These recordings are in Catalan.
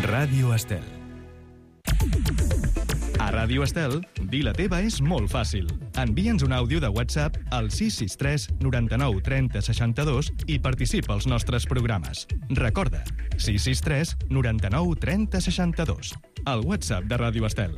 Ràdio Estel. A Ràdio Estel, dir la teva és molt fàcil. Envia'ns un àudio de WhatsApp al 663 99 30 62 i participa als nostres programes. Recorda, 663 99 30 62. El WhatsApp de Ràdio Estel.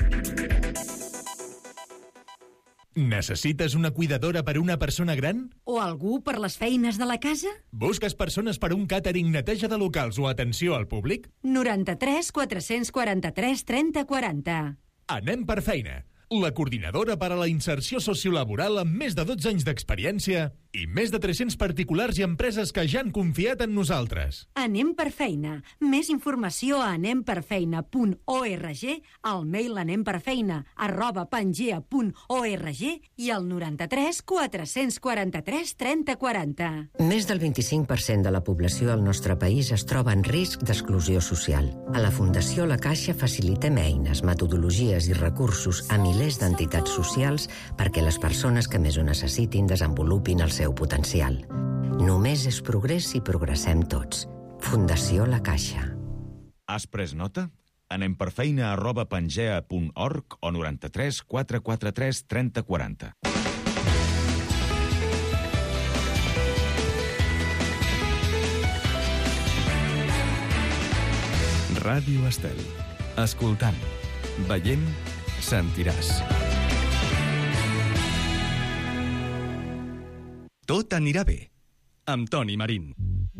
Necessites una cuidadora per una persona gran? O algú per les feines de la casa? Busques persones per un càtering, neteja de locals o atenció al públic? 93 443 30 40. Anem per feina. La coordinadora per a la inserció sociolaboral amb més de 12 anys d'experiència i més de 300 particulars i empreses que ja han confiat en nosaltres. Anem per feina. Més informació a anemperfeina.org, al mail anemperfeina@pangea.org i al 93 443 30 40. Més del 25% de la població del nostre país es troba en risc d'exclusió social. A la Fundació La Caixa facilitem eines, metodologies i recursos a milers d'entitats socials perquè les persones que més ho necessitin desenvolupin el seu potencial. Només és progrés si progressem tots. Fundació La Caixa. Has pres nota? Anem per feina@pangea.org o 93 443 30 40. Ràdio Estel. Escoltant, veient, sentiràs. Tot anirà bé, amb Toni Marín.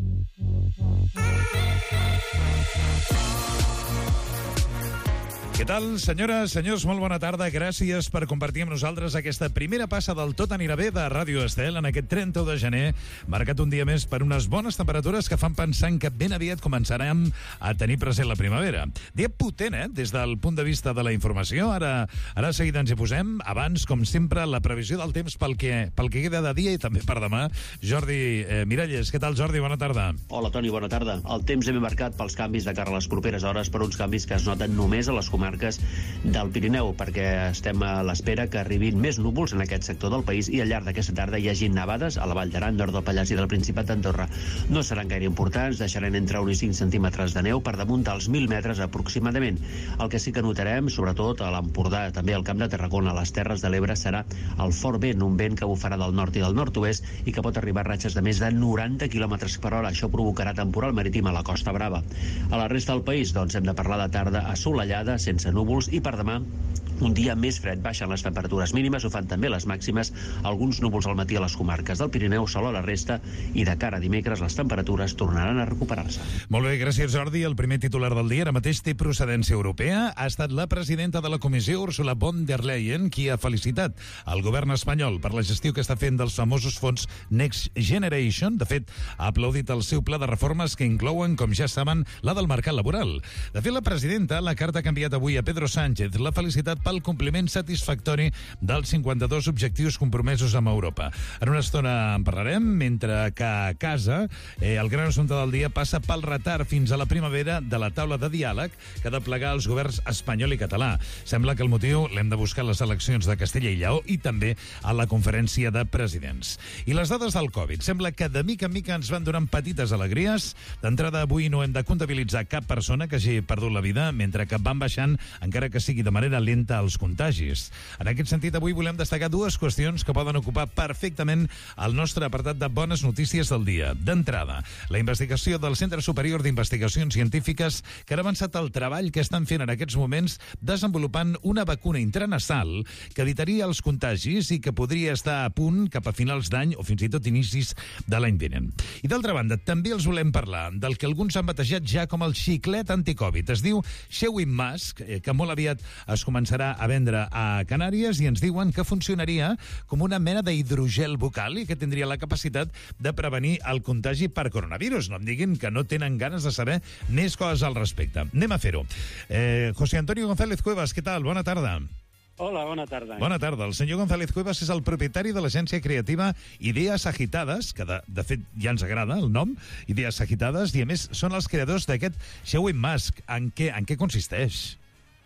Què tal, senyores, senyors? Molt bona tarda. Gràcies per compartir amb nosaltres aquesta primera passa del Tot anirà bé de Ràdio Estel en aquest 31 de gener, marcat un dia més per unes bones temperatures que fan pensar que ben aviat començarem a tenir present la primavera. Dia potent, des del punt de vista de la informació. Ara seguida ens hi posem. Abans, com sempre, la previsió del temps pel que queda de dia i també per demà. Jordi Miralles. Què tal, Jordi? Bona tarda. Hola, Toni, bona tarda. El temps hem marcat pels canvis de cara a les properes hores, per uns canvis que es noten només a les comarques del Pirineu, perquè estem a l'espera que arribin més núvols en aquest sector del país i al llarg d'aquesta tarda hi hagi nevades a la Vall d'Aran, nord del Pallars i del Principat d'Andorra. No seran gaire importants, deixaran entre 1 i 5 centímetres de neu per damunt dels 1.000 metres aproximadament. El que sí que notarem, sobretot a l'Empordà, també al Camp de Tarragona, a les Terres de l'Ebre, serà el fort vent, un vent que bufarà del nord i del nord-oest i que pot arribar a ratxes de més de 90 km per hora. Això provocarà temporal marítim a la Costa Brava. A la resta del país, doncs, hem de parlar de tarda assolellada, sense núvols, i per demà un dia més fred. Baixen les temperatures mínimes, ho fan també les màximes, alguns núvols al matí a les comarques del Pirineu, sol a la resta, i de cara a dimecres les temperatures tornaran a recuperar-se. Molt bé, gràcies, Jordi. El primer titular del dia ara mateix té procedència europea. Ha estat la presidenta de la Comissió, Ursula von der Leyen, qui ha felicitat el govern espanyol per la gestió que està fent dels famosos fons Next Generation. De fet, ha aplaudit el seu pla de reformes que inclouen, com ja saben, la del mercat laboral. De fet, la presidenta, la carta que ha enviat avui a Pedro Sánchez, l'ha felicitat pel compliment satisfactori dels 52 objectius compromesos amb Europa. En una estona en parlarem, mentre que a casa el gran assumpte del dia passa pel retard fins a la primavera de la taula de diàleg que ha de plegar els governs espanyol i català. Sembla que el motiu l'hem de buscar a les eleccions de Castella i Lleó i també a la conferència de presidents. I les dades del Covid. Sembla que de mica en mica ens van donant petites alegries. D'entrada, avui no hem de comptabilitzar cap persona que hagi perdut la vida, mentre que van baixant, encara que sigui de manera lenta, els contagis. En aquest sentit, avui volem destacar dues qüestions que poden ocupar perfectament el nostre apartat de bones notícies del dia. D'entrada, la investigació del Centre Superior d'Investigacions Científiques, que ha avançat el treball que estan fent en aquests moments desenvolupant una vacuna intranasal que evitaria els contagis i que podria estar a punt cap a finals d'any o fins i tot inicis de l'any vinent. I d'altra banda, també els volem parlar del que alguns han batejat ja com el xiclet anticovid. Es diu Shewin Mask, que molt aviat es començarà a vendre a Canàries i ens diuen que funcionaria com una mena d'hidrogel bucal i que tindria la capacitat de prevenir el contagi per coronavirus. No em diguin que no tenen ganes de saber més coses al respecte. Anem a fer-ho. José Antonio González Cuevas, què tal? Bona tarda. Hola, bona tarda. Bona tarda. El senyor González Cuevas és el propietari de l'agència creativa Idees Agitades, que de fet ja ens agrada el nom, Idees Agitades, i a més són els creadors d'aquest Shewin Mask. En què consisteix?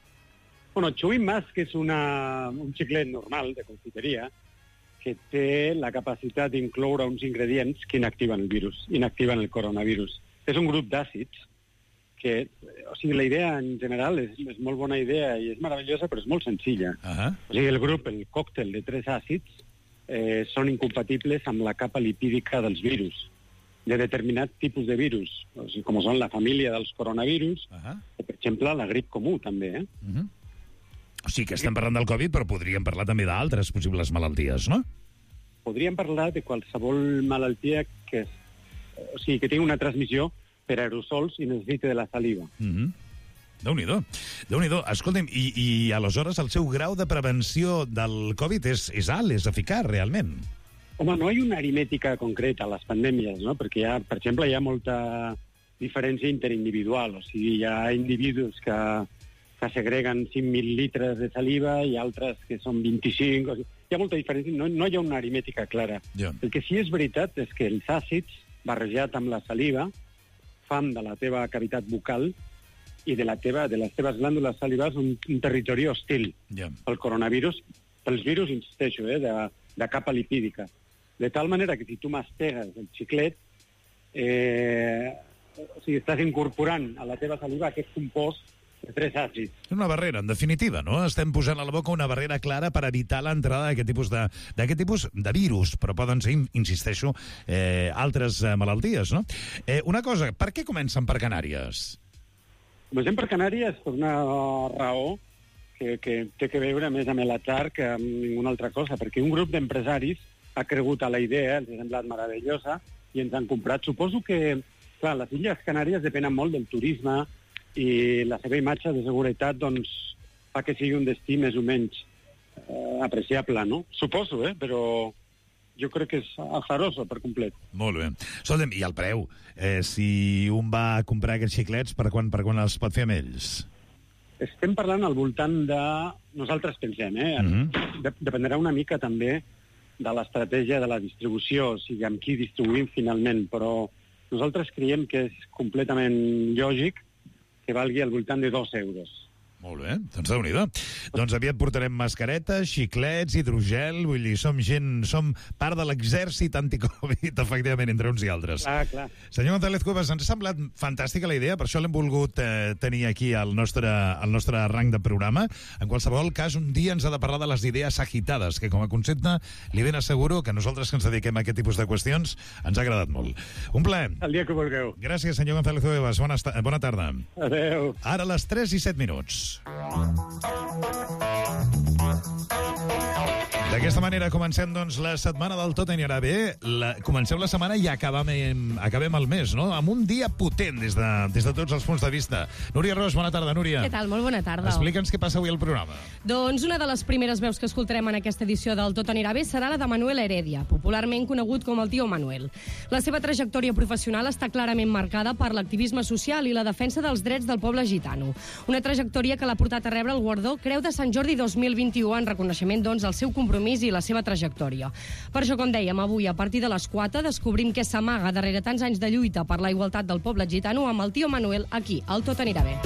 Bueno, Shewin Mask és un xiclet normal de confiteria que té la capacitat d'incloure uns ingredients que inactiven el virus, inactiven el coronavirus. És un grup d'àcids o sigui, la idea en general és molt bona idea i és meravellosa, però és molt senzilla. O sigui, el grup, el còctel de 3 àcids, són incompatibles amb la capa lipídica dels virus, de determinat tipus de virus, o sigui, com són la família dels coronavirus, o, per exemple, la grip comú, també. O sigui que estem parlant del Covid, però podríem parlar també d'altres possibles malalties, no? Podríem parlar de qualsevol malaltia que tingui una transmissió per aerosols i necessiti de la saliva. Déu-n'hi-do. Escolta'm, i aleshores el seu grau de prevenció del Covid és alt, és eficaç, realment? Home, no hi ha una aritmètica concreta a les pandèmies, no? Perquè, per exemple, hi ha molta diferència interindividual. O sigui, hi ha individus que segreguen 5.000 litres de saliva i altres que són 25. O sigui, hi ha molta diferència, no hi ha una aritmètica clara. El que sí és veritat és que els àcids, barrejat amb la saliva, fan de la teva cavitat bucal i de les teves glàndules salivars un territori hostil pel coronavirus, pels virus, insisteixo, de capa lipídica. De tal manera que si tu mastegues el xiclet, estàs incorporant a la teva saliva aquest compost de 3 àcids. És una barrera, en definitiva, no? Estem posant a la boca una barrera clara per evitar l'entrada d'aquest tipus de virus, però poden ser, insisteixo, altres malalties, no? Una cosa, per què comencen per Canàries? Comencem per Canàries per una raó que té que veure més amb l'atzar que amb ninguna altra cosa, perquè un grup d'empresaris ha cregut a la idea, els ha semblat meravellosa, i ens han comprat. Suposo que, clar, les Illes Canàries depenen molt del turisme i la seva imatge de seguretat doncs, fa que sigui un destí més o menys apreciable, no? Suposo, però jo crec que és azaroso per complet. Molt bé. Escolta'm, i el preu? Si un va a comprar aquests xiclets, per quan els pot fer amb ells? Estem parlant al voltant de... Nosaltres pensem, dependrà una mica també de l'estratègia de la distribució, o sigui, amb qui distribuïm finalment, però nosaltres creiem que és completament lògic que valgui al voltant de 2 euros. Molt bé, doncs déu-n'hi-do. Doncs aviat portarem mascaretes, xiclets, hidrogel, vull dir, som part de l'exèrcit anticovid, efectivament, entre uns i altres. Clar. Senyor González Cuevas, ens ha semblat fantàstica la idea, per això l'hem volgut tenir aquí al nostre rang de programa. En qualsevol cas, un dia ens ha de parlar de les idees agitades, que com a concepte li ben asseguro que nosaltres que ens dediquem a aquest tipus de qüestions ens ha agradat molt. Un plaer. El dia que vulgueu. Gràcies, senyor González Cuevas. Bona tarda. Adéu. Ara a les 3:07. D'aquesta manera comencem, doncs, la setmana del Tot anirà bé. Comencem la setmana i acabem el mes, no? Amb un dia potent des de tots els punts de vista. Núria Ros, bona tarda, Núria. Què tal? Molt bona tarda. Explica'ns què passa avui al programa. Doncs una de les primeres veus que escoltarem en aquesta edició del Tot anirà bé serà la de Manuel Heredia, popularment conegut com el Tio Manuel. La seva trajectòria professional està clarament marcada per l'activisme social i la defensa dels drets del poble gitano. Una trajectòria que l'ha portat a rebre el guardó Creu de Sant Jordi 2021 en reconeixement, doncs, al seu compromís i la seva trajectòria. Per això, com dèiem, avui, a partir de les 4, descobrim què s'amaga darrere tants anys de lluita per la igualtat del poble gitano amb el Tio Manuel aquí, al Tot anirà bé.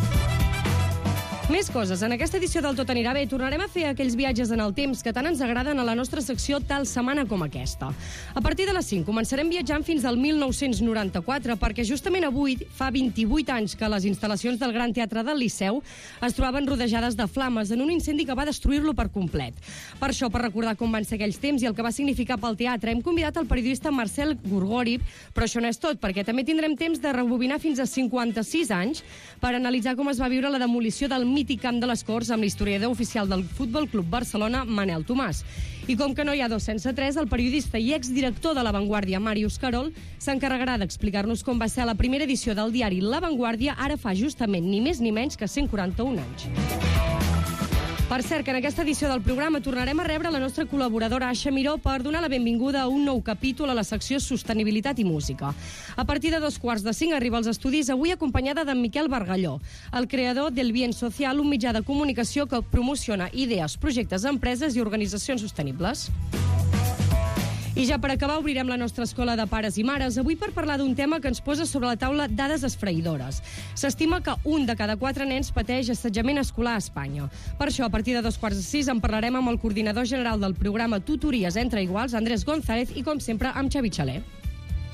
Més coses. En aquesta edició del Tot anirà bé tornarem a fer aquells viatges en el temps que tant ens agraden a la nostra secció tal setmana com aquesta. A partir de les 5 començarem viatjant fins al 1994 perquè justament avui fa 28 anys que les instal·lacions del Gran Teatre del Liceu es trobaven rodejades de flames en un incendi que va destruir-lo per complet. Per això, per recordar com van ser aquells temps i el que va significar pel teatre, hem convidat el periodista Marcel Gorgori, però això no és tot, perquè també tindrem temps de rebobinar fins a 56 anys per analitzar com es va viure la demolició del mític Camp de les Corts amb l'historiador oficial del Futbol Club Barcelona, Manel Tomàs. I com que no hi ha 2 sense 3, el periodista i exdirector de La Vanguardia, Màrius Carol, s'encarregarà d'explicar-nos com va ser la primera edició del diari La Vanguardia, ara fa justament ni més ni menys que 141 anys. Per cert, que en aquesta edició del programa tornarem a rebre la nostra col·laboradora Aixa Miró per donar la benvinguda a un nou capítol a la secció Sostenibilitat i Música. A partir de 4:45 arriba als estudis, avui acompanyada d'en Miquel Bargalló, el creador del Bien Social, un mitjà de comunicació que promociona idees, projectes, empreses i organitzacions sostenibles. I ja per acabar obrirem la nostra escola de pares i mares, avui per parlar d'un tema que ens posa sobre la taula dades esfereïdores. S'estima que 1 de cada 4 nens pateix assetjament escolar a Espanya. Per això, a partir de 5:45 en parlarem amb el coordinador general del programa Tutories entre Iguals, Andrés González, i com sempre amb Xavi Xaler.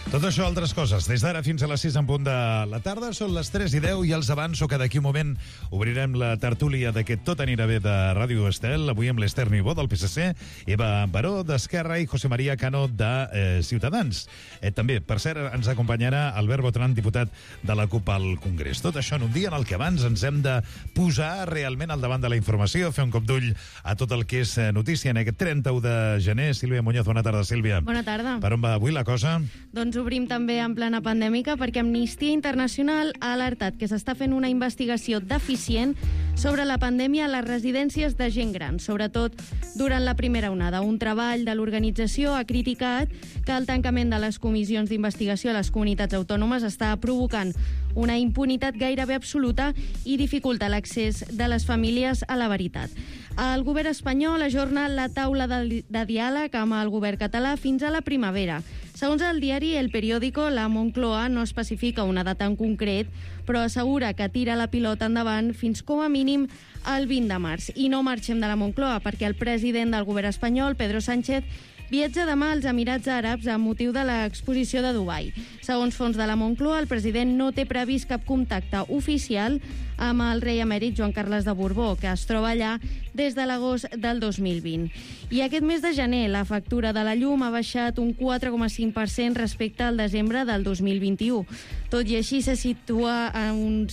Tot això, altres coses. Des d'ara fins a les 6 en punt de la tarda, són les 3:10 i els avanço que d'aquí un moment obrirem la tertúlia d'aquest Tot anirà bé de Ràdio Estel, avui amb l'Ester Nibó del PSC, Eva Baró d'Esquerra i José María Cano de Ciutadans. També, per cert, ens acompanyarà Albert Botran, diputat de la CUP al Congrés. Tot això en un dia en el que abans ens hem de posar realment al davant de la informació, fer un cop d'ull a tot el que és notícia en aquest 31 de gener. Sílvia Muñoz, bona tarda, Sílvia. Bona tarda. Per on va avui la cosa? Doncs obrim també en plena pandèmica perquè Amnistia Internacional ha alertat que s'està fent una investigació deficient sobre la pandèmia a les residències de gent gran, sobretot durant la primera onada. Un treball de l'organització ha criticat que el tancament de les comissions d'investigació a les comunitats autònomes està provocant una impunitat gairebé absoluta i dificulta l'accés de les famílies a la veritat. El govern espanyol ajorna la taula de diàleg amb el govern català fins a la primavera. Segons el diari El Periódico, la Moncloa no especifica una data en concret, però assegura que tira la pilota endavant fins com a mínim el 20 de març. I no marxem de la Moncloa perquè el president del govern espanyol, Pedro Sánchez, viatja demà als Emirats Àrabs amb motiu de l'exposició de Dubai. Segons fons de la Moncloa, el president no té previst cap contacte oficial amb el rei emèrit Joan Carles de Borbó, que es troba allà des de l'agost del 2020. I aquest mes de gener la factura de la llum ha baixat un 4,5% respecte al desembre del 2021. Tot i així se situa a un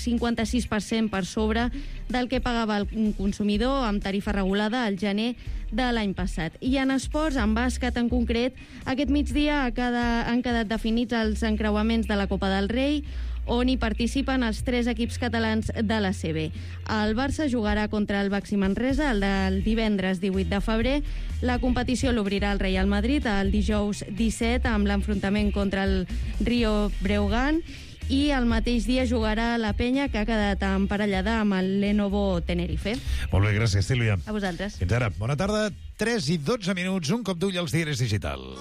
56% per sobre del que pagava el consumidor amb tarifa regulada al gener de l'any passat. I en esports, en bàsquet en concret, aquest migdia han quedat definits els encreuaments de la Copa del Rei, on hi participen els 3 equips catalans de la CB. El Barça jugarà contra el Baxi Manresa el divendres 18 de febrer. La competició l'obrirà el Real Madrid el dijous 17 amb l'enfrontament contra el Rio Breogán i el mateix dia jugarà la Penya, que ha quedat emparellada amb el Lenovo Tenerife. Molt bé, gràcies, Sílvia. A vosaltres. Fins ara. Bona tarda. 3 i 12 minuts, un cop d'ull als diaris digitals.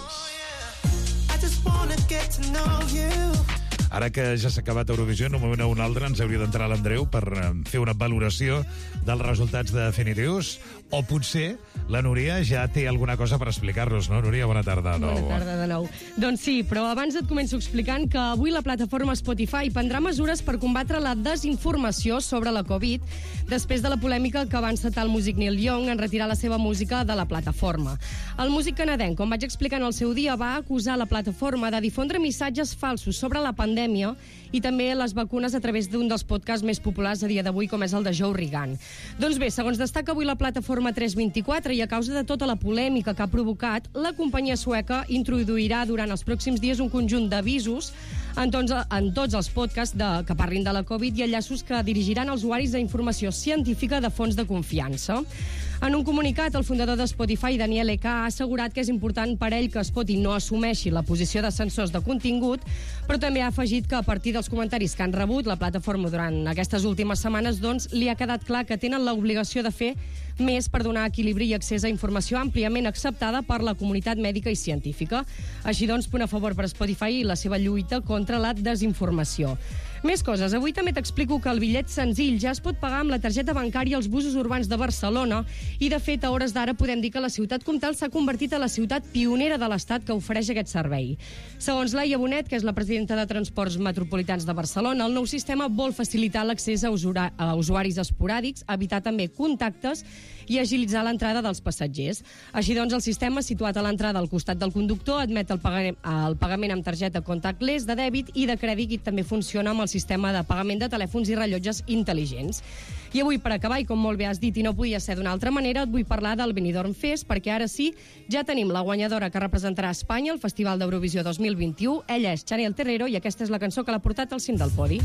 Ara que ja s'ha acabat Eurovisió, en un moment o un altre ens hauria d'entrar l'Andreu per fer una valoració dels resultats definitius, o potser la Núria ja té alguna cosa per explicar-nos, no? Núria, bona tarda. Bona tarda de nou. Doncs sí, però abans et començo explicant que avui la plataforma Spotify prendrà mesures per combatre la desinformació sobre la Covid després de la polèmica que va encetar el músic Neil Young en retirar la seva música de la plataforma. El músic canadenc, com vaig explicar en el seu dia, va acusar la plataforma de difondre missatges falsos sobre la pandèmia i també les vacunes a través d'un dels podcasts més populars a dia d'avui, com és el de Joe Rogan. Doncs bé, segons destaca avui la plataforma 324, i a causa de tota la polèmica que ha provocat, la companyia sueca introduirà durant els pròxims dies un conjunt d'avisos en tots els podcasts que parlin de la Covid i enllaços que dirigiran als usuaris a informació científica de fonts de confiança. En un comunicat, el fundador de Spotify, Daniel Ek, ha assegurat que és important per ell que Spotify no assumeixi la posició de censors de contingut, però també ha afegit que a partir dels comentaris que han rebut la plataforma durant aquestes últimes setmanes, doncs, li ha quedat clar que tenen l'obligació de fer més per donar equilibri i accés a informació àmpliament acceptada per la comunitat mèdica i científica. Així doncs, punt a favor per Spotify i la seva lluita contra la desinformació. Més coses. Avui també t'explico que el bitllet senzill ja es pot pagar amb la targeta bancària als busos urbans de Barcelona i, de fet, a hores d'ara podem dir que la ciutat comtal s'ha convertit a la ciutat pionera de l'Estat que ofereix aquest servei. Segons Laia Bonet, que és la presidenta de Transports Metropolitans de Barcelona, el nou sistema vol facilitar l'accés a usuaris esporàdics, evitar també contactes i agilitzar l'entrada dels passatgers. Així doncs, el sistema, situat a l'entrada al costat del conductor, admet el pagament amb targeta contactless de dèbit i de crèdit i també funciona amb el sistema de pagament de telèfons i rellotges intel·ligents. I avui, per acabar, i com molt bé has dit i no podia ser d'una altra manera, et vull parlar del Benidorm Fest, perquè ara sí, ja tenim la guanyadora que representarà Espanya al Festival d'Eurovisió 2021. Ella és Chanel Terrero i aquesta és la cançó que l'ha portat al cim del podi.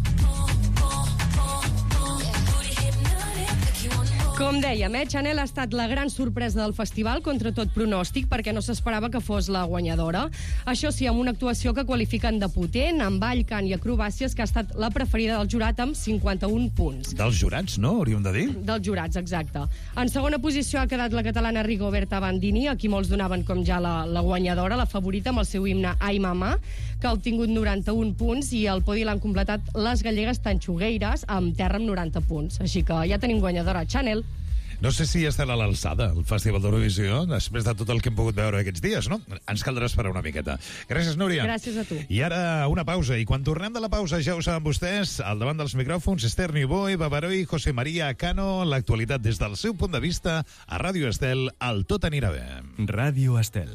Com dèiem, Chanel ha estat la gran sorpresa del festival, contra tot pronòstic, perquè no s'esperava que fos la guanyadora. Això sí, amb una actuació que qualifiquen de potent, amb ball, cant i acrobàcies, que ha estat la preferida del jurat amb 51 punts. Dels jurats, no? Hauríem de dir? Dels jurats, exacte. En segona posició ha quedat la catalana Rigoberta Bandini, a qui molts donaven com ja la guanyadora, la favorita, amb el seu himne Ai Mamà, que ha obtingut 91 punts, i al podi l'han completat les gallegues Tanxugueires, amb Terra amb 90 punts. Així que ja tenim guanyadora, Chanel. No sé si estarà a l'alçada el Festival d'Eurovisió, després de tot el que hem pogut veure aquests dies, no? Ens caldrà esperar una miqueta. Gràcies, Núria. Gràcies a tu. I ara una pausa, i quan tornem de la pausa, ja ho saben vostès, al davant dels micròfons, Esther Niubó, Eva Baró i José María Cano, l'actualitat des del seu punt de vista, a Ràdio Estel, al Tot anirà bé. Ràdio Estel.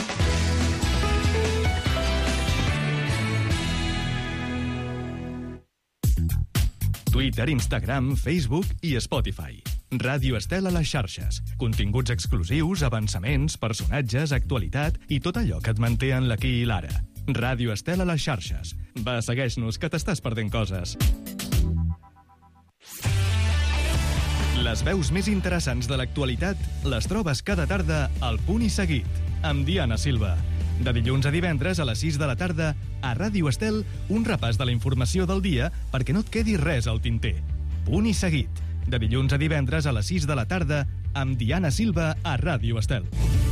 Twitter, Instagram, Facebook i Spotify. Ràdio Estel a les xarxes. Continguts exclusius, avançaments, personatges, actualitat i tot allò que et manté en l'aquí i l'ara. Ràdio Estel a les xarxes. Va, segueix-nos, que t'estàs perdent coses. Les veus més interessants de l'actualitat les trobes cada tarda al Punt i Seguit, amb Diana Silva. De dilluns a divendres a les 6 de la tarda, a Ràdio Estel, un repàs de la informació del dia perquè no et quedi res al tinter. Punt i Seguit. De dilluns a divendres a les 6 de la tarda, amb Diana Silva a Ràdio Estel.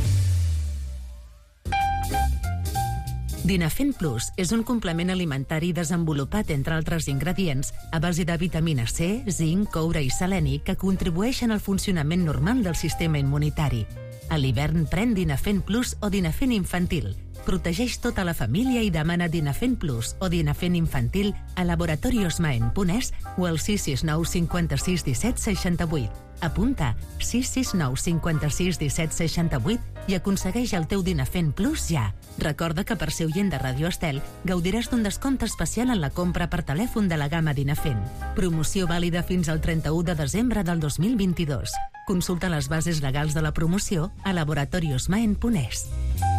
Dinafen Plus és un complement alimentari desenvolupat, entre altres ingredients, a base de vitamina C, zinc, coure i seleni que contribueixen al funcionament normal del sistema immunitari. A l'hivern pren Dinafen Plus o Dinafen Infantil. Protegeix tota la família i demana Dinafen Plus o Dinafen Infantil a laboratoriosmaen.es o al 669 56 17 68. Apunta 669 56 17 68 i aconsegueix el teu Dinafen Plus ja. Recorda que per ser oient de Ràdio Estel gaudiràs d'un descompte especial en la compra per telèfon de la gamma Dinafen. Promoció vàlida fins al 31 de desembre del 2022. Consulta les bases legals de la promoció a laboratoriosmaen.es.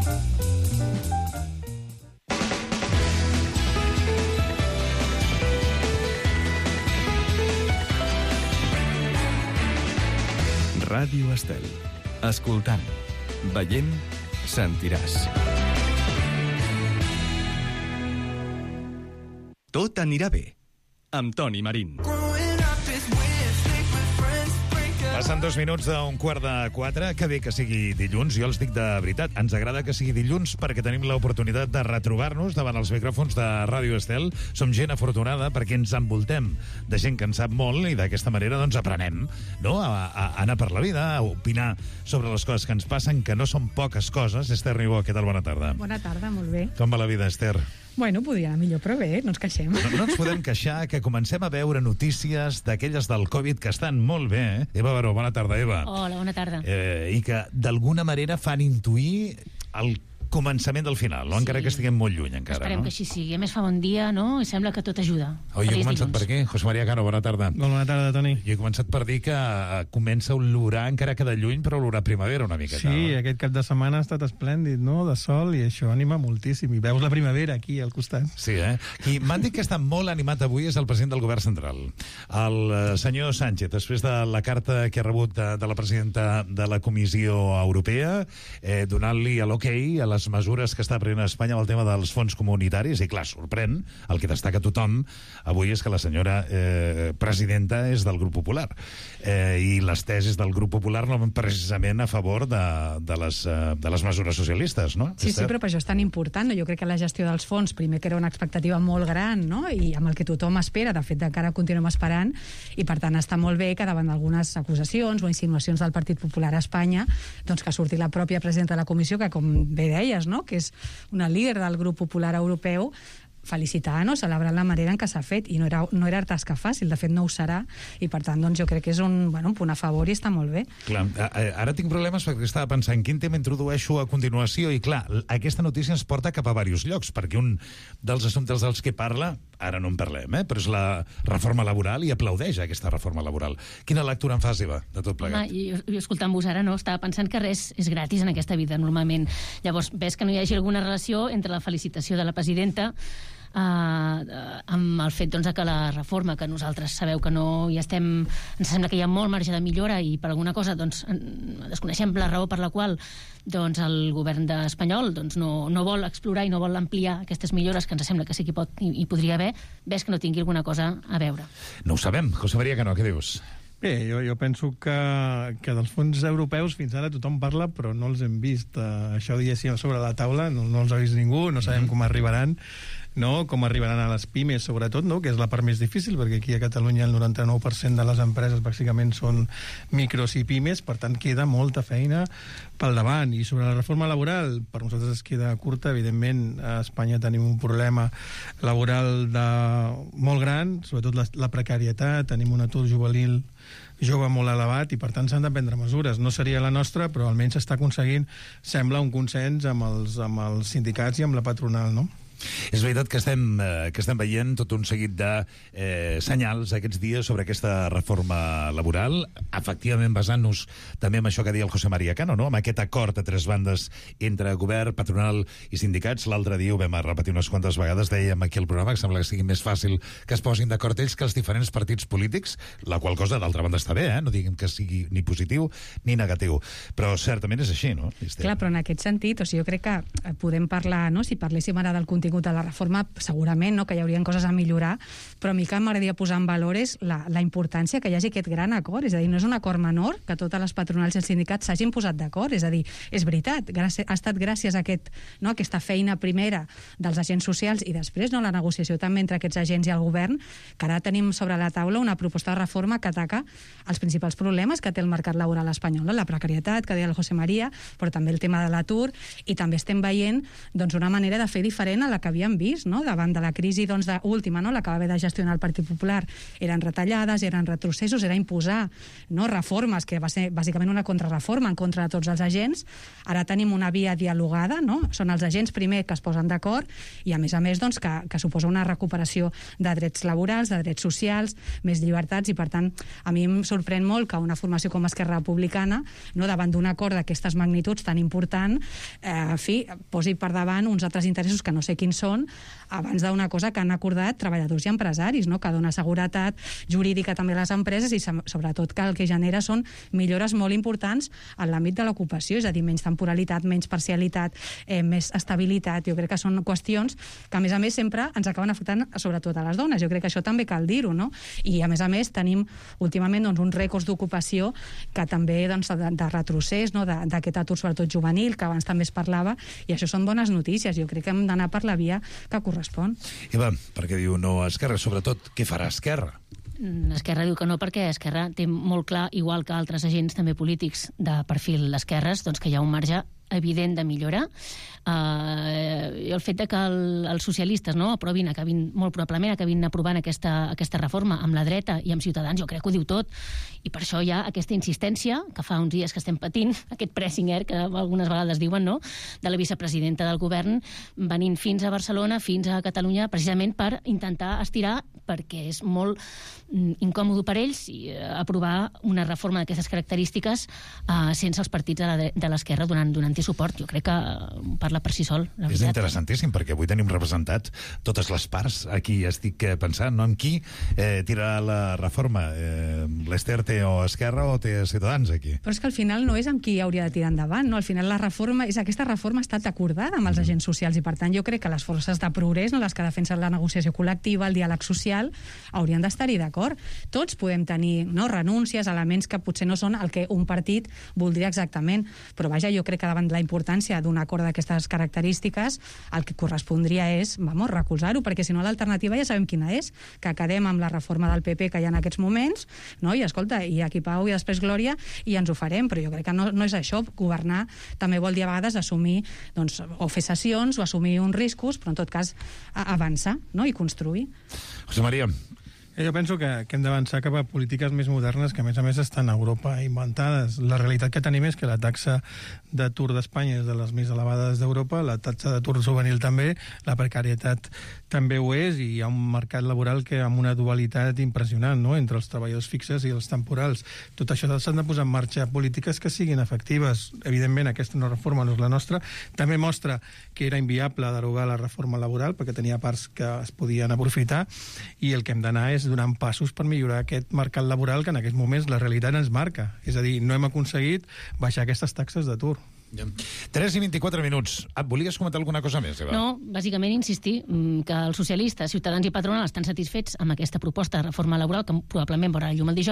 Ràdio Estel. Escoltant, veient, sentiràs. Tot anirà bé, amb Toni Marín. Passen 2 minuts d'un 3:45. Que bé que sigui dilluns. Jo els dic de veritat, ens agrada que sigui dilluns perquè tenim l'oportunitat de retrobar-nos davant els micròfons de Ràdio Estel. Som gent afortunada perquè ens envoltem de gent que en sap molt i d'aquesta manera doncs aprenem, no? A anar per la vida, a opinar sobre les coses que ens passen, que no són poques coses. Esther Niubó, què tal? Bona tarda. Bona tarda, molt bé. Com va la vida, Esther? Bueno, podria anar millor, però bé, no ens queixem. No ens podem queixar, que comencem a veure notícies d'aquelles del Covid que estan molt bé, eh? Eva Baró, bona tarda, Eva. Hola, bona tarda. I que d'alguna manera fan intuir el començament del final, no? Encara que estiguem molt lluny encara. Esperem que així sigui. A més, fa bon dia, no? I sembla que tot ajuda. Jo he començat per aquí. José María Cano, bona tarda. Bona tarda, Toni. Jo he començat per dir que comença a olorar, encara que de lluny, però olorar primavera una miqueta. Sí, aquest cap de setmana ha estat esplèndid, no?, de sol, i això anima moltíssim. I veus la primavera aquí al costat. Sí, eh? Qui m'han dit que està molt animat avui és el president del govern central, el senyor Sánchez, després de la carta que ha rebut de la presidenta de la Comissió Europea, donant-li l'ok a les mesures que està prenent a Espanya amb el tema dels fons comunitaris, i clar, sorprèn, el que destaca tothom avui és que la senyora presidenta és del Grup Popular, i les tesis del Grup Popular no van precisament a favor de les mesures socialistes, no? Sí, però per això és tan important, no? Jo crec que la gestió dels fons, primer que era una expectativa molt gran, no?, i amb el que tothom espera, de fet encara continuem esperant, i per tant està molt bé que davant d'algunes acusacions o insinuacions del Partit Popular a Espanya, doncs que surti la pròpia presidenta de la comissió, que com bé deies, no?, que és una líder del Grup Popular Europeu, felicitant o celebrant la manera en què s'ha fet, i no era tasca fàcil, de fet no ho serà, i per tant doncs, jo crec que és un punt a favor i està molt bé. Clar, ara tinc problemes perquè estava pensant quin tema introdueixo a continuació, i clar, aquesta notícia ens porta cap a diversos llocs, perquè un dels assumptes dels que parla, ara no en parlem, però és la reforma laboral, i aplaudeix aquesta reforma laboral. Quina lectura en fas, Eva, de tot plegat? Jo escoltant-vos ara, no, estava pensant que res és gratis en aquesta vida, normalment. Llavors, ves que no hi hagi alguna relació entre la felicitació de la presidenta amb el fet doncs, que la reforma, que nosaltres sabeu que no hi estem, ens sembla que hi ha molt marge de millora, i per alguna cosa doncs, desconeixem la raó per la qual doncs, el govern espanyol doncs, no vol explorar i no vol ampliar aquestes millores que ens sembla que sí que hi podria haver, ves que no tingui alguna cosa a veure. No ho sabem. José María Cano, què dius? Bé, jo penso que dels fons europeus fins ara tothom parla, però no els hem vist. Això, diguéssim, sobre la taula, no els ha vist ningú, no sabem com arribaran. no? Com arribaran a les pimes, sobretot, no? Que és la part més difícil, perquè aquí a Catalunya el 99% de les empreses bàsicament són micros i pimes, per tant queda molta feina pel davant. I sobre la reforma laboral, per nosaltres es queda curta. Evidentment, a Espanya tenim un problema laboral molt gran, sobretot la precarietat, tenim un atur juvenil jove molt elevat i per tant s'han de prendre mesures. No seria la nostra, però almenys s'està aconseguint, sembla, un consens amb els sindicats i amb la patronal, no? És veritat que estem veient tot un seguit de senyals aquests dies sobre aquesta reforma laboral, efectivament basant-nos també en això que deia el José María Cano, no? Amb aquest acord a tres bandes entre govern, patronal i sindicats. L'altre dia ho vam repetir unes quantes vegades, dèiem aquí al programa que sembla que sigui més fàcil que es posin d'acord ells que els diferents partits polítics, la qual cosa d'altra banda està bé, no diguem que sigui ni positiu ni negatiu, però certament és així, no? Clar, però en aquest sentit, o sigui, jo crec que podem parlar, no? Si parléssim ara del contingut de la reforma, segurament, no? Que hi haurien coses a millorar, però a mi que m'agradaria posar en valor és la importància que hi hagi aquest gran acord. És a dir, no és un acord menor que totes les patronals i els sindicats s'hagin posat d'acord. És a dir, és veritat, ha estat gràcies a aquesta feina primera dels agents socials i després la negociació també entre aquests agents i el govern, que ara tenim sobre la taula una proposta de reforma que ataca els principals problemes que té el mercat laboral espanyol, la precarietat, que deia el José María, però també el tema de l'atur, i també estem veient una manera de fer diferent a la que havíem vist, no? Davant de la crisi última, no? La que va haver de gestionar el Partit Popular. Eren retallades, eren retrocessos, era imposar, no? Reformes, que va ser bàsicament una contrarreforma en contra de tots els agents. Ara tenim una via dialogada, no? Són els agents primer que es posen d'acord i a més que suposa una recuperació de drets laborals, de drets socials, més llibertats, i per tant a mi em sorprèn molt que una formació com Esquerra Republicana, no? Davant d'un acord d'aquestes magnituds tan important, posi per davant uns altres interessos que no sé quins són, abans d'una cosa que han acordat treballadors i empresaris, no? Que dona seguretat jurídica també a les empreses i sobretot que el que genera són millores molt importants en l'àmbit de l'ocupació, és a dir, menys temporalitat, menys parcialitat, més estabilitat. Jo crec que són qüestions que a més sempre ens acaben afectant sobretot a les dones. Jo crec que això també cal dir-ho, no? I a més tenim últimament uns rècords d'ocupació que també de retrocés, no? D'aquest atur sobretot juvenil, que abans també es parlava, i això són bones notícies. Jo crec que hem d'anar per la via que correspon. Eva, perquè diu no a Esquerra, sobretot què farà Esquerra? Esquerra diu que no perquè Esquerra té molt clar, igual que altres agents també polítics de perfil d'esquerres, que hi ha un marge evident de millora. El fet de que els socialistes aprovin, molt probablement acabin aprovant aquesta reforma amb la dreta i amb Ciutadans, jo crec que ho diu tot, i per això hi ha aquesta insistència que fa uns dies que estem patint, aquest pressing air que algunes vegades diuen, no?, de la vicepresidenta del govern venint fins a Barcelona, fins a Catalunya, precisament per intentar estirar, perquè és molt incòmode per ells aprovar una reforma d'aquestes característiques sense els partits de l'esquerra donant-hi suport. Jo crec que parla per si sol, la veritat. És interessantíssim, perquè avui tenim representats totes les parts. Aquí estic pensant, no?, amb qui tirarà la reforma. L'Ester té o Esquerra o té Ciutadans aquí. Però és que al final no és amb qui hauria de tirar endavant, no? Al final aquesta reforma ha estat acordada amb els agents socials i per tant jo crec que les forces de progrés, les que defensen la negociació col·lectiva, el diàleg social, haurien d'estar-hi d'acord. Tots podem tenir renúncies, elements que potser no són el que un partit voldria exactament, però vaja, jo crec que davant la importància d'un acord d'aquestes característiques, el que correspondria és, recolzar-ho, perquè si no l'alternativa ja sabem quina és, que quedem amb la reforma del PP que hi ha en aquests moments, no? I escolta, i aquí pau i després glòria, i ens ho farem, però jo crec que no és això. Governar també vol dir a vegades assumir, o fer sessions o assumir uns riscos, però en tot cas avançar, no?, i construir. José María. Jo penso que hem d'avançar cap a polítiques més modernes que, a més estan a Europa inventades. La realitat que tenim és que la taxa d'atur d'Espanya és de les més elevades d'Europa, la taxa d'atur juvenil també, la precarietat també ho és, i hi ha un mercat laboral que amb una dualitat impressionant, no?, entre els treballadors fixes i els temporals. Tot això s'han de posar en marxa polítiques que siguin efectives. Evidentment, aquesta no reforma no és la nostra. També mostra que era inviable derogar la reforma laboral perquè tenia parts que es podien aprofitar, i el que hem d'anar és donant passos per millorar aquest mercat laboral que en aquests moments la realitat ens marca. És a dir, no hem aconseguit baixar aquestes taxes d'atur. 3 i 24 minuts. Volies comentar alguna cosa més, Eva? No, bàsicament insistir que els socialistes, Ciutadans i patronal estan satisfets amb aquesta proposta de reforma laboral que probablement veurà la llum el dijous,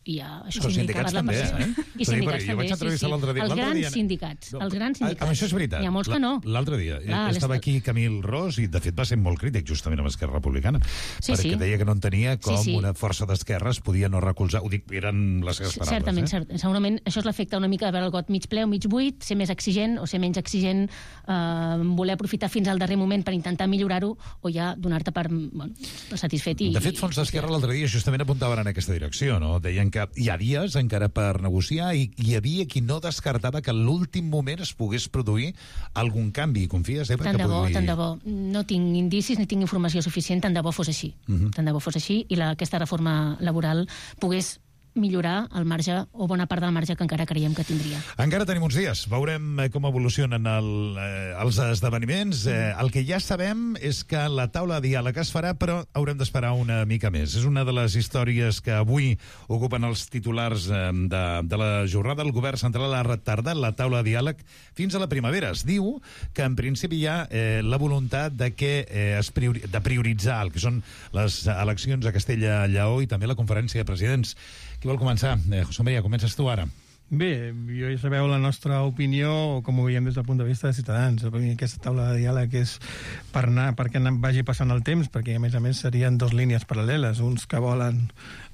I ja, això... Els sindicats també, I sindicats jo vaig entrevistar l'altre dia. Els grans sindicats. Això és veritat. N'hi ha molts que no. L'altre dia estava aquí Camil Ros i, de fet, va ser molt crític justament amb Esquerra Republicana, perquè deia que no entenia com una força d'esquerres podia no recolzar. Ho dic, eren les seves paraules. Certament. Segurament això és l'efecte una mica de veure el got mig ple o mig buit, ser més exigent o ser menys exigent, voler aprofitar fins al darrer moment per intentar millorar-ho o ja donar-te per satisfet. De fet, Fons d'Esquerra l'altre dia justament apuntaven en aquesta direcció, no? Deien que hi ha dies encara per negociar i hi havia qui no descartava que a l'últim moment es pogués produir algun canvi. Confies, Tant de bo. No tinc indicis ni tinc informació suficient, tant de bo fos així. Tant de bo fos així i aquesta reforma laboral pogués millorar el marge o bona part del marge que encara creiem que tindria. Encara tenim uns dies. Veurem com evolucionen els esdeveniments. El que ja sabem és que la taula de diàleg es farà, però haurem d'esperar una mica més. És una de les històries que avui ocupen els titulars de la jornada. El govern central ha retardat la taula de diàleg fins a la primavera. Es diu que en principi hi ha la voluntat de prioritzar el que són les eleccions a Castella-Lleó i també la conferència de presidents. Qui vol començar? José María, comences tu ara. Bé, jo ja sabeu la nostra opinió, com ho veiem des del punt de vista de Ciutadans. Aquesta taula de diàleg és perquè vagi passant el temps, perquè a més serien dues línies paral·leles, uns que volen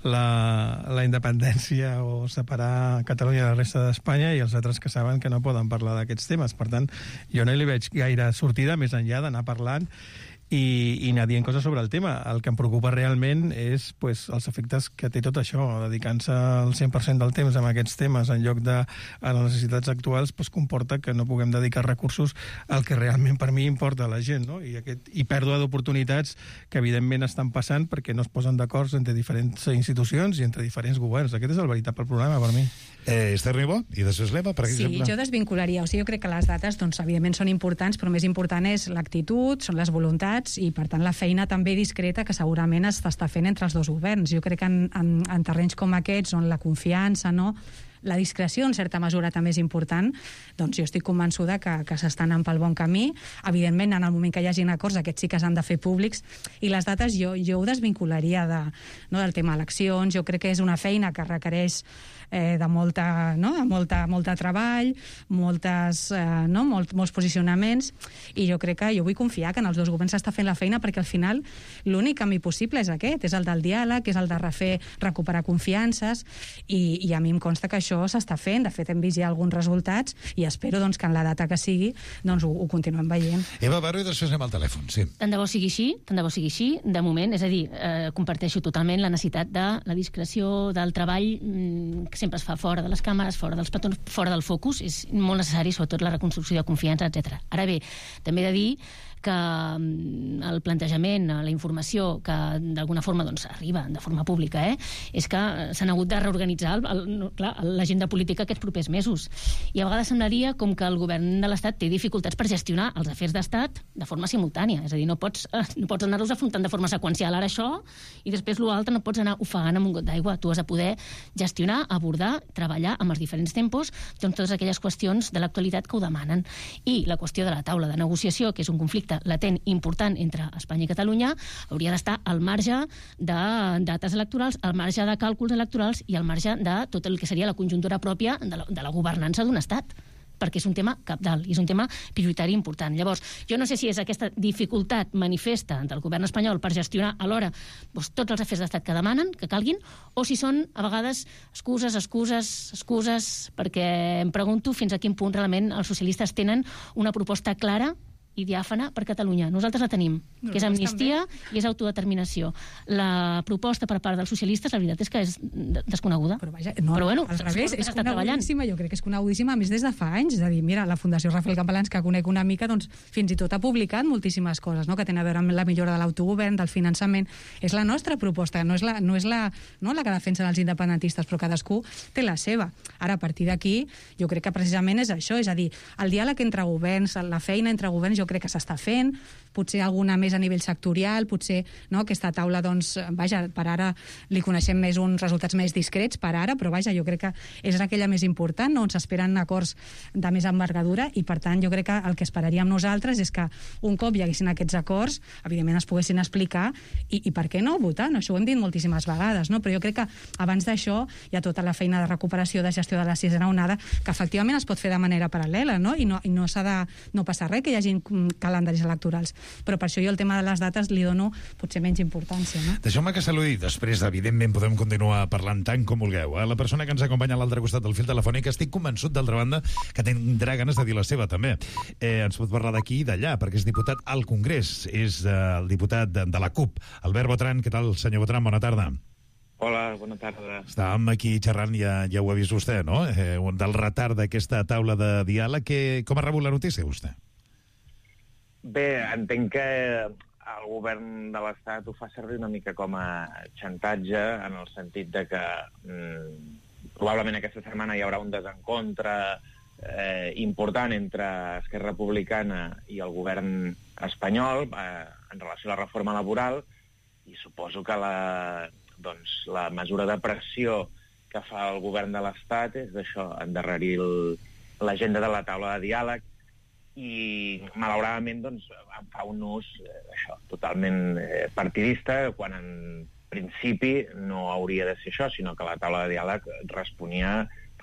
la independència o separar Catalunya de la resta d'Espanya i els altres que saben que no poden parlar d'aquests temes. Per tant, jo no hi veig gaire sortida més enllà d'anar parlant i anar dient coses sobre el tema. El que em preocupa realment és els efectes que té tot això. Dedicant-se el 100% del temps a aquests temes en lloc de a les necessitats actuals comporta que no puguem dedicar recursos al que realment per mi importa a la gent, no? I pèrdua d'oportunitats que evidentment estan passant perquè no es posen d'acord entre diferents institucions i entre diferents governs. Aquest és el veritable problema per mi. Esther Ribó i després l'Eva, per exemple. Sí, jo desvincularia. Jo crec que les dates, evidentment, són importants, però més important és l'actitud, són les voluntats i, per tant, la feina també discreta que segurament s'està fent entre els dos governs. Jo crec que en terrenys com aquests, on la confiança, no, la discreció, en certa mesura, també és important, doncs jo estic convençuda que s'està anant pel bon camí. Evidentment, en el moment que hi hagin acords, aquests sí que s'han de fer públics, i les dates jo ho desvincularia del tema eleccions. Jo crec que és una feina que requereix de molta treball, molts posicionaments, i jo crec que jo vull confiar que en els dos governs s'està fent la feina, perquè al final l'únic camí possible és aquest, és el del diàleg, és el de recuperar confiances, i a mi em consta que això s'està fent. De fet, hem vist ja alguns resultats i espero que en la data que sigui ho continuem veient. Eva Baró, i després anem al telèfon, sí. Tant de bo sigui així, de moment, és a dir, comparteixo totalment la necessitat de la discreció, del treball que sempre es fa fora de les càmeres, fora dels petons, fora del focus. És molt necessari, sobretot la reconstrucció de confiança, etc. Ara bé, també he de dir que el plantejament, la informació que d'alguna forma arriba de forma pública, és que s'han hagut de reorganitzar l'agenda política aquests propers mesos. I a vegades semblaria com que el govern de l'Estat té dificultats per gestionar els afers d'Estat de forma simultània. És a dir, no pots anar-los afrontant de forma seqüencial, ara això, i després l'altre no pots anar ofegant amb un got d'aigua. Tu has de poder gestionar, abordar, treballar amb els diferents tempos totes aquelles qüestions de l'actualitat que ho demanen. I la qüestió de la taula de negociació, que és un conflicte latent important entre Espanya i Catalunya, hauria d'estar al marge de dates electorals, al marge de càlculs electorals i al marge de tot el que seria la conjuntura pròpia de la governança d'un estat, perquè és un tema cabdal i és un tema prioritari important. Llavors, jo no sé si és aquesta dificultat manifesta del govern espanyol per gestionar alhora tots els afers d'estat que demanen, que calguin, o si són, a vegades, excuses, perquè em pregunto fins a quin punt realment els socialistes tenen una proposta clara i diàfana per Catalunya. Nosaltres la tenim, que és amnistia i és autodeterminació. La proposta per part dels socialistes, la veritat és que és desconeguda. Però bueno, al revés, és conegudíssima, jo crec que és conegudíssima, a més des de fa anys, és a dir, mira, la Fundació Rafael Campalans, que conec una mica, fins i tot ha publicat moltíssimes coses, que tenen a veure amb la millora de l'autogovern, del finançament. És la nostra proposta, no és la que defensen els independentistes, però cadascú té la seva. Ara, a partir d'aquí, jo crec que precisament és això, és a dir, el diàleg entre governs, la feina entre governs, jo crec que s'està fent, potser alguna més a nivell sectorial, potser aquesta taula, doncs, vaja, per ara li coneixem més uns resultats més discrets, per ara, però vaja, jo crec que és aquella més important, on s'esperen acords de més envergadura, i per tant jo crec que el que esperaríem nosaltres és que un cop hi haguessin aquests acords, evidentment es poguessin explicar i per què no votar, això ho hem dit moltíssimes vegades, però jo crec que abans d'això hi ha tota la feina de recuperació, de gestió de la sisena onada, que efectivament es pot fer de manera paral·lela, i no s'ha de passar res que hi hagi calendaris electorals. Però per això jo el tema de les dates li dono potser menys importància. Deixeu-me que saludi. Després, evidentment, podem continuar parlant tant com vulgueu. La persona que ens acompanya a l'altre costat del fil telefònic, estic convençut, d'altra banda, que tindrà ganes de dir la seva, també. Ens pot parlar d'aquí i d'allà, perquè és diputat al Congrés. És el diputat de la CUP. Albert Botran, què tal, senyor Botran? Bona tarda. Hola, bona tarda. Estàvem aquí xerrant, ja ho ha vist vostè, no? Del retard d'aquesta taula de diàleg. Com ha rebut la notícia, vostè? Bé, entenc que el govern de l'Estat ho fa servir una mica com a xantatge, en el sentit de que probablement aquesta setmana hi haurà un desencontre important entre Esquerra Republicana i el govern espanyol en relació a la reforma laboral, i suposo que la mesura de pressió que fa el govern de l'Estat és d'això, endarrerir l'agenda de la taula de diàleg, i malauradament en fa un ús totalment partidista, quan en principi no hauria de ser això, sinó que la taula de diàleg responia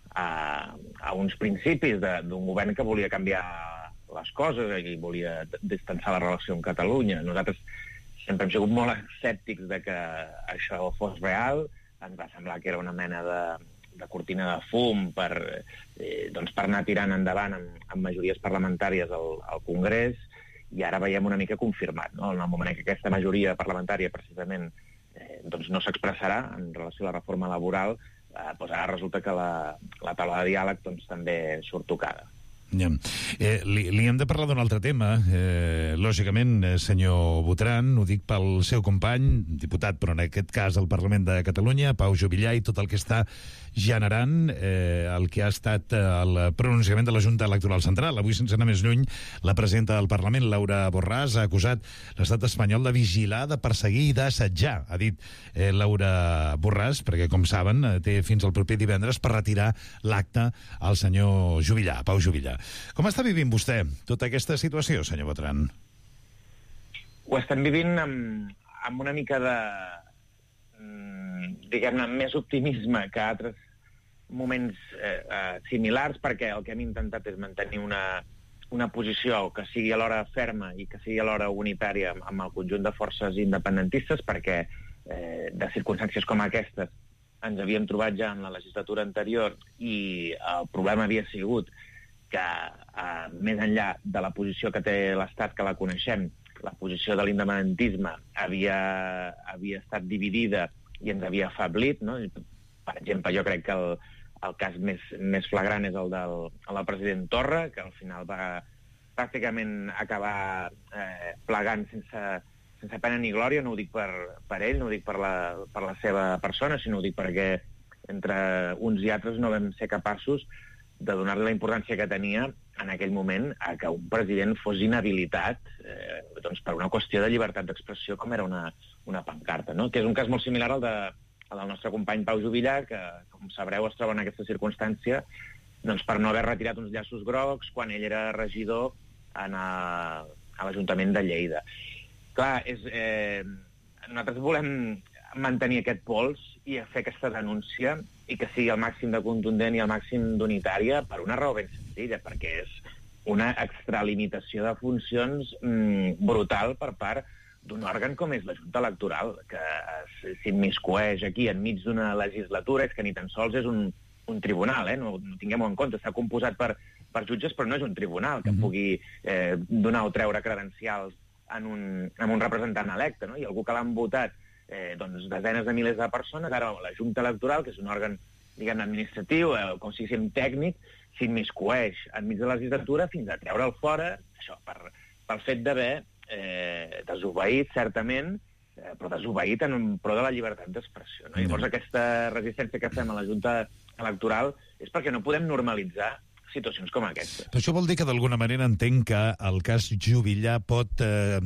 a uns principis d'un govern que volia canviar les coses i volia distanciar la relació amb Catalunya. Nosaltres sempre hem sigut molt escèptics de que això fos real, ens va semblar que era una mena de cortina de fum per anar tirant endavant amb majories parlamentàries al Congrés, i ara veiem una mica confirmat, no? En el moment que aquesta majoria parlamentària precisament no s'expressarà en relació a la reforma laboral, ara resulta que la taula de diàleg també surt tocada. Li hem de parlar d'un altre tema, lògicament, senyor Botran, ho dic pel seu company, diputat, però en aquest cas al Parlament de Catalunya, Pau Juvillà, i tot el que està generant el que ha estat el pronunciament de la Junta Electoral Central. Avui, sense anar més lluny, la presidenta del Parlament, Laura Borràs, ha acusat l'estat espanyol de vigilar, de perseguir i d'assetjar, ha dit Laura Borràs, perquè, com saben, té fins al proper divendres per retirar l'acte al senyor Juvillà, Pau Juvillà. Com està vivint vostè tota aquesta situació, senyor Botran? Ho estem vivint amb una mica de, diguem-ne, més optimisme que altres moments similars, perquè el que hem intentat és mantenir una posició que sigui alhora ferma i que sigui alhora unitària amb el conjunt de forces independentistes, perquè de circumstàncies com aquestes ens havíem trobat ja en la legislatura anterior, i el problema havia sigut que, més enllà de la posició que té l'Estat, que la coneixem, la posició de l'independentisme havia estat dividida i ens havia afeblit, no? Per exemple, jo crec que el cas més flagrant és el del president Torra, que al final va pràcticament acabar plegant sense pena ni glòria. No ho dic per ell, no ho dic per la seva persona, sinó ho dic perquè entre uns i altres no vam ser capaços de donar-li la importància que tenia en aquell moment a que un president fos inhabilitat per una qüestió de llibertat d'expressió, com era una pancarta, no? Que és un cas molt similar al del nostre company Pau Juvillà, que, com sabreu, es troba en aquesta circumstància per no haver retirat uns llaços grocs quan ell era regidor a l'Ajuntament de Lleida. Clar, nosaltres volem mantenir aquest pols i fer aquesta denúncia, i que sigui el màxim de contundent i el màxim d'unitària, per una raó ben senzilla, perquè és una extralimitació de funcions brutal per part d'un òrgan com és la Junta Electoral, que s'immiscueix aquí enmig d'una legislatura, és que ni tan sols és un tribunal, no tinguem-ho en compte, està composat per jutges, però no és un tribunal que pugui donar o treure credencials en un representant electe, no? I algú que l'han votat desenes de milers de persones, ara la Junta Electoral, que és un òrgan, diguem, administratiu, com si diguéssim tècnic, s'immiscueix enmig de la legislatura fins a treure'l fora, això, pel fet d'haver desobeït, certament, però desobeït en pro de la llibertat d'expressió, no? Llavors, aquesta resistència que fem a la Junta Electoral és perquè no podem normalitzar situacions com aquesta. Però això vol dir que d'alguna manera entenc que el cas Juvillà pot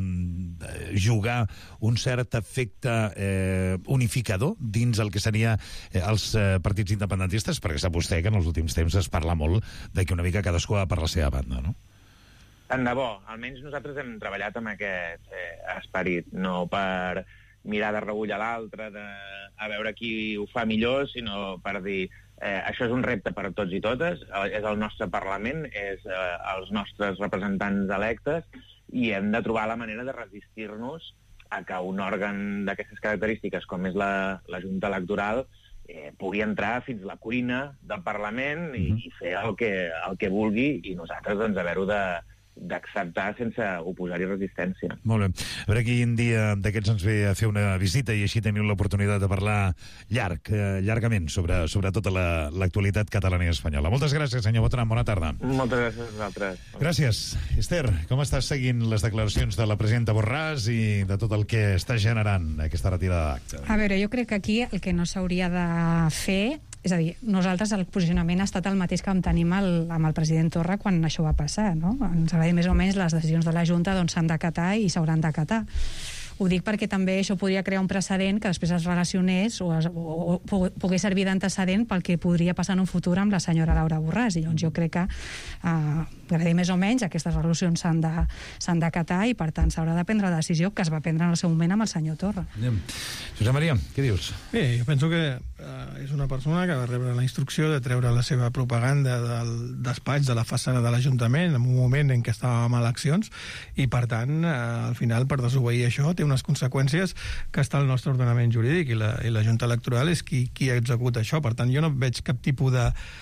jugar un cert efecte unificador dins el que seria els partits independentistes, perquè sap vostè que en els últims temps es parla molt de que una mica cadascú va per la seva banda, no? Tant de bo. Almenys nosaltres hem treballat amb aquest esperit, no per mirar de reüll a l'altre, a veure qui ho fa millor, sinó per dir això és un repte per a tots i totes, és el nostre Parlament, és els nostres representants electes, i hem de trobar la manera de resistir-nos a que un òrgan d'aquestes característiques, com és la Junta Electoral, pugui entrar fins a la cuina del Parlament i fer el que vulgui, i nosaltres doncs haver-ho d'acceptar sense oposar-hi resistència. Molt bé. A veure quin dia d'aquests ens ve a fer una visita i així tenim l'oportunitat de parlar llargament sobre tota l'actualitat catalana i espanyola. Moltes gràcies, senyor Botran. Bona tarda. Moltes gràcies a vosaltres. Gràcies. Esther, com estàs seguint les declaracions de la presidenta Borràs i de tot el que està generant aquesta retirada d'acte? A veure, jo crec que aquí el que no s'hauria de fer, és a dir, nosaltres el posicionament ha estat el mateix que tenim amb el president Torra quan això va passar, no? Ens agrada més o menys les decisions de la Junta s'han d'acatar i s'hauran d'acatar. Ho dic perquè també això podria crear un precedent que després es relacionés o pogués servir d'antecedent pel que podria passar en un futur amb la senyora Laura Borràs. I llavors jo crec que, agradi més o menys, aquestes resolucions s'han d'acatar i, per tant, s'haurà de prendre la decisió que es va prendre en el seu moment amb el senyor Torra. Josep Maria, què dius? Bé, jo penso que és una persona que va rebre la instrucció de treure la seva propaganda del despatx de la façana de l'Ajuntament en un moment en què estàvem a eleccions i, per tant, al final, per desobeir això, té unes conseqüències que està al nostre ordenament jurídic i la Junta Electoral és qui executa això. Per tant, jo no veig cap tipus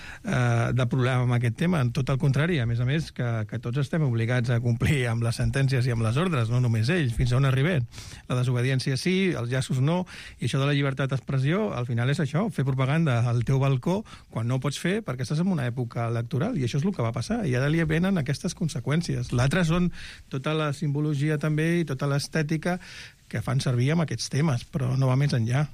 de problema amb aquest tema. En tot el contrari, a més, que tots estem obligats a complir amb les sentències i amb les ordres, no només ells, fins a on arribem. La desobediència sí, els llaços no, i això de la llibertat d'expressió, al final és això, fer propaganda al teu balcó quan no ho pots fer perquè estàs en una època electoral, i això és el que va passar, i ara li venen aquestes conseqüències. L'altre són tota la simbologia també i tota l'estètica que fan servir amb aquests temes, però no va més enllà.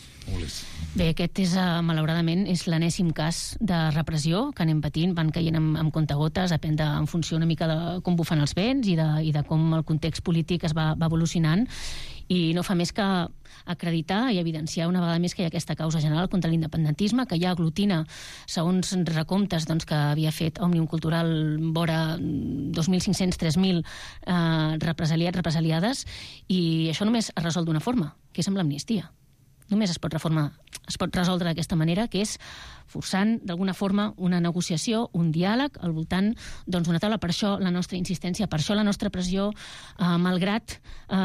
Bé, aquest és, malauradament, és l'enèsim cas de repressió que anem patint, van caient amb comptagotes, depèn en funció una mica de com bufen els vents i de com el context polític es va evolucionant, i no fa més que acreditar i evidenciar una vegada més que hi ha aquesta causa general contra l'independentisme, que ja aglutina, segons recomptes que havia fet Òmnium Cultural, vora 2.500-3.000 represaliades, i això només es resol d'una forma, que és amb l'amnistia. Només es pot resoldre d'aquesta manera, que és forçant d'alguna forma una negociació, un diàleg al voltant d'una taula. Per això la nostra insistència, per això la nostra pressió, malgrat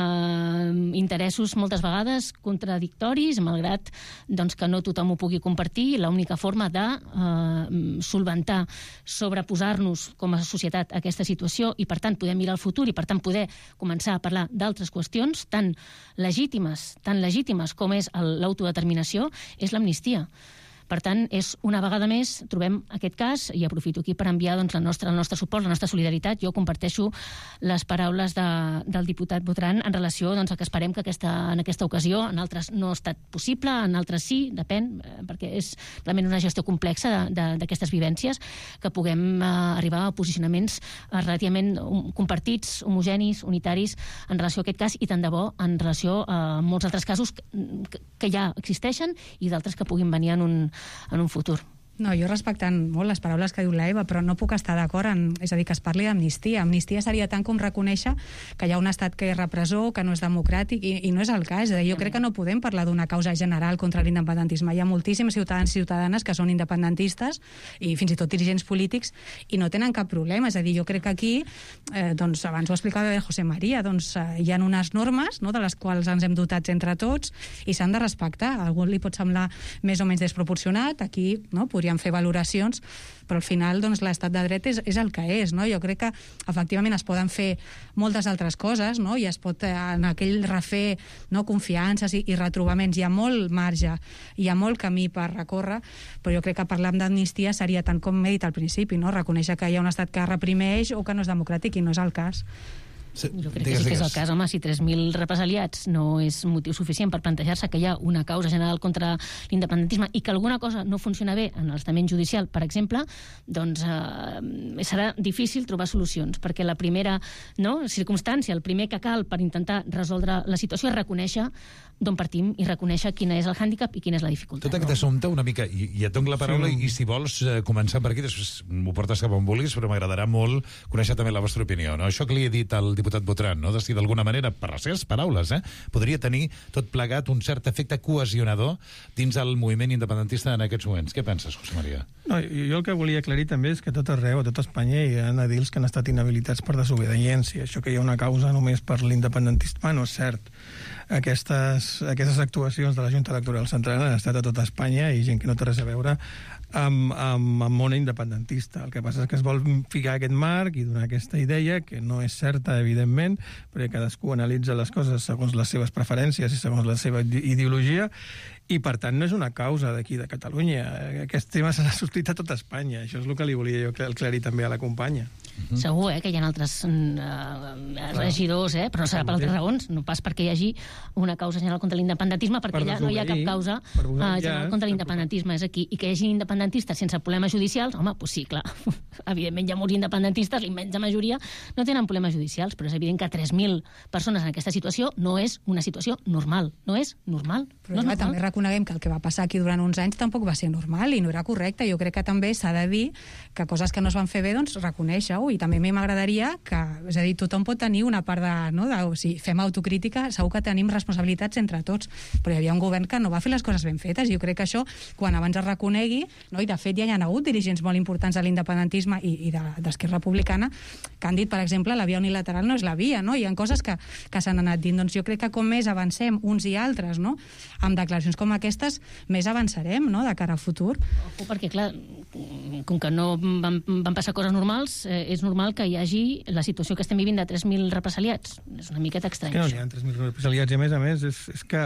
interessos moltes vegades contradictoris, malgrat que no tothom ho pugui compartir, l'única forma de solventar, sobreposar-nos com a societat a aquesta situació i, per tant, poder mirar el futur i, per tant, poder començar a parlar d'altres qüestions tan legítimes com és l'autodeterminació, és l'amnistia. Per tant, és una vegada més, trobem aquest cas, i aprofito aquí per enviar el nostre suport, la nostra solidaritat. Jo comparteixo les paraules del diputat Botran en relació a que esperem que en aquesta ocasió, en altres no ha estat possible, en altres sí, depèn, perquè és realment una gestió complexa d'aquestes vivències, que puguem arribar a posicionaments relativament compartits, homogenis, unitaris, en relació a aquest cas, i tant de bo en relació a molts altres casos que ja existeixen i d'altres que puguin venir en un futur. No, jo respectant molt les paraules que diu l'Eva, però no puc estar d'acord és a dir, que es parli d'amnistia. Amnistia seria tant com reconèixer que hi ha un estat que és repressor, que no és democràtic, i no és el cas. Jo crec que no podem parlar d'una causa general contra l'independentisme. Hi ha moltíssims ciutadans i ciutadanes que són independentistes i fins i tot dirigents polítics i no tenen cap problema. És a dir, jo crec que aquí, abans ho explicava José María, hi ha unes normes de les quals ens hem dotat entre tots i s'han de respectar. A algú li pot semblar més o menys desproporcionat, aquí podríem fer valoracions, però al final l'estat de dret és el que és. Jo crec que efectivament es poden fer moltes altres coses, i es pot en aquell refer confiances i retrobaments. Hi ha molt marge, hi ha molt camí per recórrer, però jo crec que parlar d'amnistia seria tant com he dit al principi, reconèixer que hi ha un estat que reprimeix o que no és democràtic, i no és el cas. Jo crec que sí que és el cas, home, si 3.000 represaliats no és motiu suficient per plantejar-se que hi ha una causa general contra l'independentisme i que alguna cosa no funciona bé en l'estament judicial, per exemple, doncs serà difícil trobar solucions, perquè la primera circumstància, el primer que cal per intentar resoldre la situació és reconèixer d'on partim i reconèixer quin és el hàndicap i quina és la dificultat. Tot aquest assumpte, una mica, i et dono la paraula, i si vols començar per aquí, després m'ho portes cap on vulguis, però m'agradarà molt conèixer també la vostra opinió. No? Això que li he dit al diputat Botran, no? De si d'alguna manera, per les seves paraules, podria tenir tot plegat un cert efecte cohesionador dins el moviment independentista en aquests moments. Què penses, José María? No, jo el que volia aclarir també és que tot arreu, a tot Espanya, hi ha edils que han estat inhabilitats per desobediència. Això que hi ha una causa només per l'independentisme no és cert. Aquestes actuacions de la Junta Electoral Central han estat a tot Espanya i gent que no té res a veure amb el món independentista. El que passa és que es vol ficar aquest marc i donar aquesta idea, que no és certa, evidentment, perquè cadascú analitza les coses segons les seves preferències i segons la seva ideologia, i, per tant, no és una causa d'aquí, de Catalunya. Aquest tema s'ha sortit a tot Espanya. Això és el que li volia jo aclarir també a la companya. Segur, que hi ha altres regidors, però no serà per altres raons, no pas perquè hi hagi una causa general contra l'independentisme, perquè allà no hi ha cap causa general contra l'independentisme, és aquí. I que hi hagi independentistes sense problemes judicials, home, doncs sí, clar. Evidentment hi ha molts independentistes, l'immensa majoria no tenen problemes judicials, però és evident que 3.000 persones en aquesta situació no és una situació normal. No és normal. Però també reconeguem que el que va passar aquí durant uns anys tampoc va ser normal i no era correcte. Jo crec que també s'ha de dir que coses que no es van fer bé, doncs reconèixer-ho. I també a mi m'agradaria que, és a dir, tothom pot tenir una part si fem autocrítica, segur que tenim responsabilitats entre tots, però hi havia un govern que no va fer les coses ben fetes. Jo crec que això, quan abans es reconegui, i de fet ja hi ha hagut dirigents molt importants de l'independentisme i d'Esquerra Republicana que han dit, per exemple, la via unilateral no és la via, no? Hi ha coses que s'han anat dint. Doncs jo crec que com més avancem uns i altres, amb declaracions com aquestes, més avançarem, de cara al futur. Perquè, clar, com que no van passar coses normals, és normal que hi hagi la situació que estem vivint de 3.000 represaliats. És una miqueta estrany. No, hi ha 3.000 represaliats i, a més, és que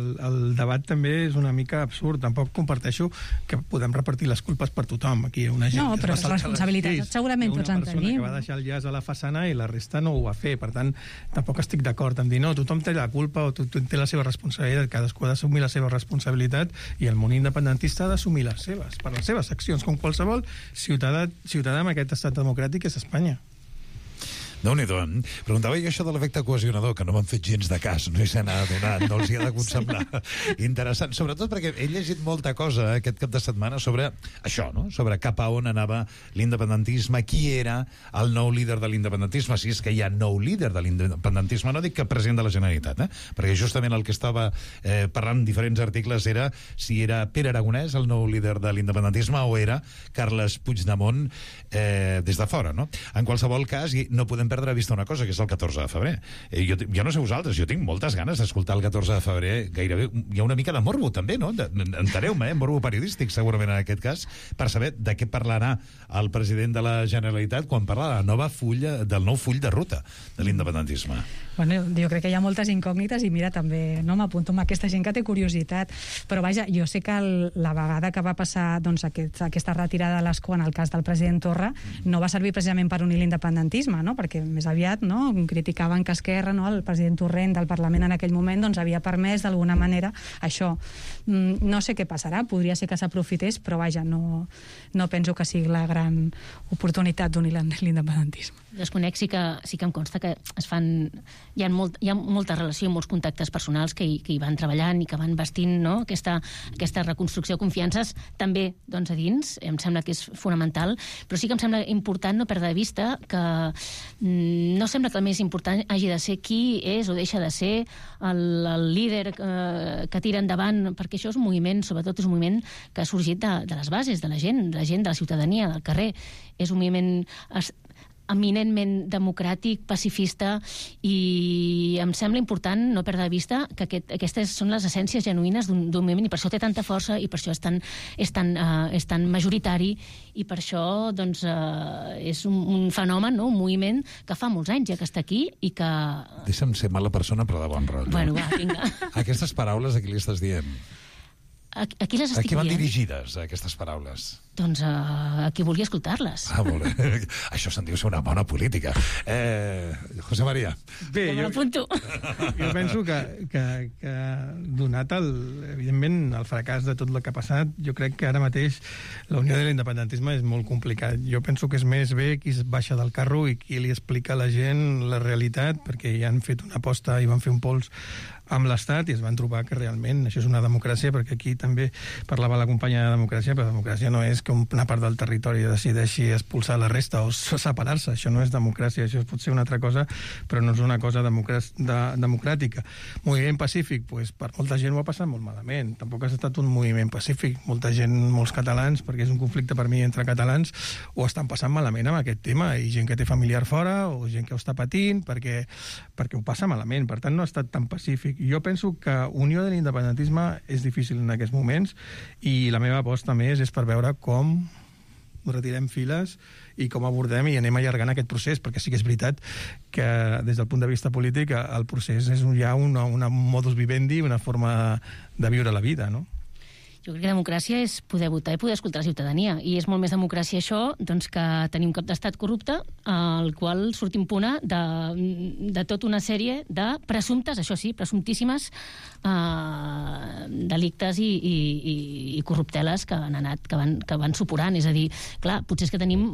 el debat també és una mica absurd. Tampoc comparteixo que podem repartir les culpes per tothom. Aquí hi ha una gent que però les responsabilitats segurament tots en tenim. Una persona que va deixar el llaç a la façana i la resta no ho va fer. Per tant, tampoc estic d'acord en dir no, tothom té la culpa o tothom té la seva responsabilitat. Cadascú ha d'assumir la seva responsabilitat i el món independentista ha d'assumir les seves, per les seves accions, com qualsevol ciutadà en aquest estat democràtic és Espanya. Déu-n'hi-do. Preguntava jo això de l'efecte cohesionador, que no m'han fet gens de cas, no hi s'ha adonat, no els hi ha de semblar interessant, sobretot perquè he llegit molta cosa aquest cap de setmana sobre això, no? Sobre cap a on anava l'independentisme, qui era el nou líder de l'independentisme, si és que hi ha nou líder de l'independentisme, no dic que president de la Generalitat, perquè justament el que estava parlant en diferents articles era si era Pere Aragonès el nou líder de l'independentisme o era Carles Puigdemont des de fora, no? En qualsevol cas, no podem perdre de vista una cosa, que és el 14 de febrer. Jo no sé vosaltres, jo tinc moltes ganes d'escoltar el 14 de febrer, gairebé hi ha una mica de morbo també, no? Enteneu-me, morbo periodístic segurament en aquest cas, per saber de què parlarà el president de la Generalitat quan parla del nou full de ruta de l'independentisme. Bueno, jo crec que hi ha moltes incògnites i mira, també m'apunto amb aquesta gent que té curiositat, però vaja, jo sé que la vegada que va passar aquesta retirada de l'escó en el cas del president Torra no va servir precisament per unir l'independentisme, perquè més aviat criticaven que Esquerra, el president Torrent del Parlament en aquell moment, havia permès d'alguna manera això. No sé què passarà, podria ser que s'aprofités, però vaja, no penso que sigui la gran oportunitat d'unir l'independentisme. Desconec, sí que em consta que hi ha molta relació, molts contactes personals que hi van treballant i que van vestint aquesta reconstrucció de confiances també a dins, em sembla que és fonamental, però sí que em sembla important no perdre de vista que no sembla que el més important hagi de ser qui és o deixa de ser el líder que tira endavant, perquè això és un moviment, sobretot és un moviment que ha sorgit de les bases, de la gent, de la ciutadania, del carrer. És un moviment eminentment democràtic, pacifista, i em sembla important no perdre de vista que aquestes són les essències genuïnes d'un moviment, i per això té tanta força i per això és tan majoritari, i per això és un fenomen, un moviment que fa molts anys ja que està aquí i que... Deixa'm ser mala persona però de bon rotllo. Bueno, va, vinga. Aquestes paraules a qui li estàs dient? A qui les estic dient? A qui van dirigides, aquestes paraules? doncs a qui vulgui escoltar-les. Molt bé. Això se'n diu ser una bona política. José María. Bé, jo penso que donat evidentment el fracàs de tot el que ha passat, jo crec que ara mateix la unió de l'independentisme és molt complicat. Jo penso que és més bé qui es baixa del carro i qui li explica a la gent la realitat, perquè ja han fet una aposta i van fer un pols amb l'Estat i es van trobar que realment això és una democràcia, perquè aquí també parlava la companya de democràcia, però democràcia no és que una part del territori decideixi expulsar la resta o separar-se. Això no és democràcia, això pot ser una altra cosa, però no és una cosa democràtica. Moviment pacífic, doncs per molta gent ho ha passat molt malament. Tampoc ha estat un moviment pacífic. Molta gent, molts catalans, perquè és un conflicte per mi entre catalans, ho estan passant malament amb aquest tema, i gent que té familiar fora o gent que ho està patint perquè ho passa malament. Per tant, no ha estat tan pacífic. Jo penso que unió de l'independentisme és difícil en aquests moments i la meva aposta més és per veure com retirem files i com abordem i anem allargant aquest procés, perquè sí que és veritat que des del punt de vista polític el procés és ja una modus vivendi, una forma de viure la vida, no? Jo crec que democràcia és poder votar i poder escoltar la ciutadania. I és molt més democràcia això doncs, que tenir un cap d'estat corrupte al qual surt impune de tota una sèrie de presumptes, això sí, presumptíssimes delictes i corrupteles que van suporant. És a dir, clar, potser és que tenim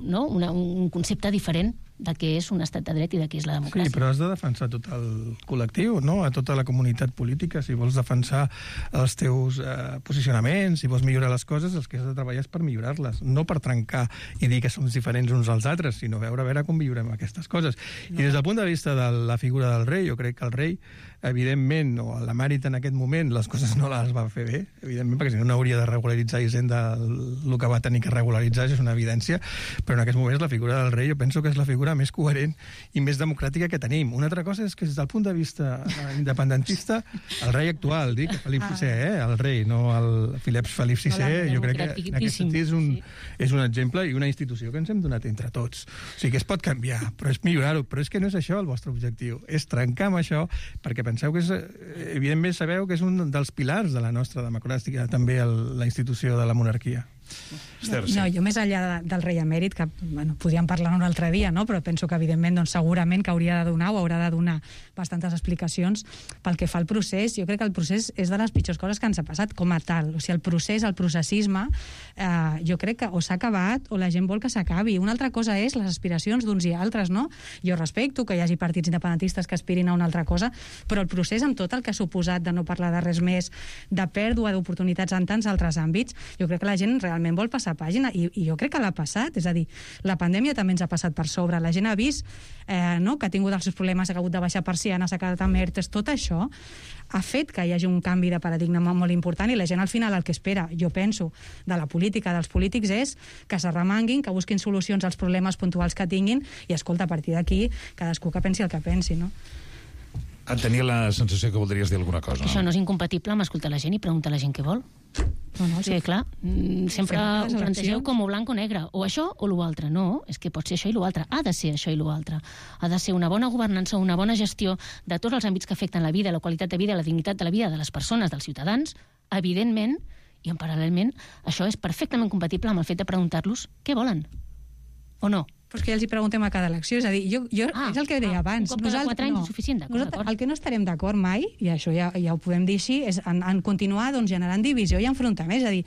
un concepte diferent de què és un estat de dret i de què és la democràcia. Sí, però has de defensar tot el col·lectiu, no? A tota la comunitat política. Si vols defensar els teus posicionaments, si vols millorar les coses, el que has de treballar és per millorar-les, no per trencar i dir que som diferents uns als altres, sinó veure com millorem aquestes coses. No. I des del punt de vista de la figura del rei, jo crec que el rei, evidentment, o l'emèrit en aquest moment, les coses no les va fer bé, evidentment, perquè si no hauria de regularitzar Hisenda el que va tenir que regularitzar, és una evidència, però en aquests moments la figura del rei jo penso que és la figura més coherent i més democràtica que tenim. Una altra cosa és que des del punt de vista independentista, el rei actual, dic Felip VI, el rei, no el Felip VI, jo crec que en aquest sentit és un exemple i una institució que ens hem donat entre tots. O sigui que es pot canviar, però és millorar-ho, però és que no és això el vostre objectiu, és trencar amb això, perquè penseu que és, evidentment sabeu que és un dels pilars de la nostra democràcia, també la institució de la monarquia. No, jo més enllà del rei emèrit, que podríem parlar un altre dia, no? Però penso que evidentment segurament que hauria de donar o haurà de donar bastantes explicacions pel que fa al procés. Jo crec que el procés és de les pitjors coses que ens ha passat com a tal. O sigui, el processisme, jo crec que o s'ha acabat o la gent vol que s'acabi. Una altra cosa és les aspiracions d'uns i altres, no? Jo respecto que hi hagi partits independentistes que aspirin a una altra cosa, però el procés amb tot el que ha suposat de no parlar de res més, de pèrdua d'oportunitats en tants altres àmbits, jo crec que la gent realment vol passar pàgina, i jo crec que l'ha passat, és a dir, la pandèmia també ens ha passat per sobre, la gent ha vist que ha tingut els seus problemes, ha hagut de baixar persianes, s'ha quedat amb ERTEs, tot això ha fet que hi hagi un canvi de paradigma molt important, i la gent al final el que espera, jo penso, de la política, dels polítics, és que s'arremanguin, que busquin solucions als problemes puntuals que tinguin, i escolta, a partir d'aquí cadascú que pensi el que pensi, no? Tenia la sensació que voldries dir alguna cosa. Això no és incompatible amb escoltar la gent i preguntar a la gent què vol. No, sí, clar, sempre ho plantegeu com o blanc o negre, o això o l'altre. No, és que pot ser això i l'altre, ha de ser això i l'altre. Ha de ser una bona governança, una bona gestió de tots els àmbits que afecten la vida, la qualitat de vida, la dignitat de la vida de les persones, dels ciutadans, evidentment, i en paral·lelment, això és perfectament compatible amb el fet de preguntar-los què volen, o no. Però és que ja els hi preguntem a cada elecció, és a dir, és el que deia abans. Un cop cada 4 anys és suficient, d'acord. El que no estarem d'acord mai, i això ja ho podem dir així, és en continuar generant divisió i enfrontament. És a dir,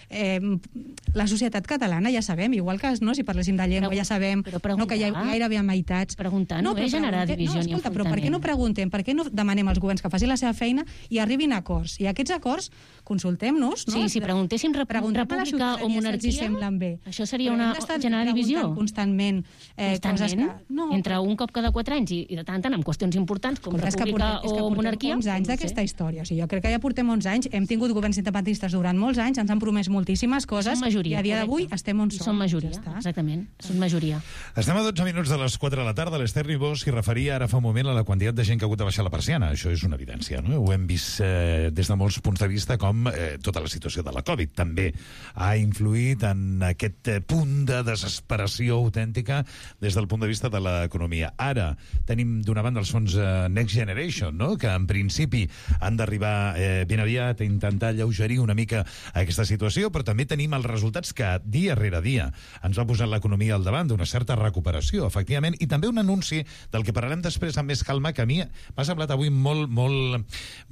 la societat catalana ja sabem, igual que si parléssim de llengua, ja sabem que hi ha gairebé a meitats. Preguntar no és generar divisió ni enfrontament. Però per què no preguntem, per què no demanem als governs que facin la seva feina i arribin a acords? I aquests acords, consultem-nos, no? Sí, si preguntéssim república o monarquia, això seria generar divisió. Constantment. Entre un cop cada 4 anys i de tant en tant amb qüestions importants com república o monarquia. És que portem 11 anys d'aquesta història. O sigui, jo crec que ja portem 11 anys, hem tingut governs independentistes durant molts anys, ens han promès moltíssimes coses i a dia d'avui estem on som. Som majoria, exactament, som majoria. Estem a 12 minuts de les 4 de la tarda. L'Ester Ribó s'hi referia ara fa un moment a la quantitat de gent que ha hagut de baixar la persiana. Això és una evidència, no? Ho hem vist des de molts punts de vista, com tota la situació de la Covid també ha influït en aquest punt de desesperació autèntica política des del punt de vista de l'economia. Ara tenim d'una banda els fons Next Generation, no?, que en principi han d'arribar ben aviat a intentar alleugerir una mica aquesta situació, però també tenim els resultats que dia rere dia ens va posar l'economia al davant d'una certa recuperació, efectivament, i també un anunci del que parlarem després amb més calma, que a mi m'ha semblat avui molt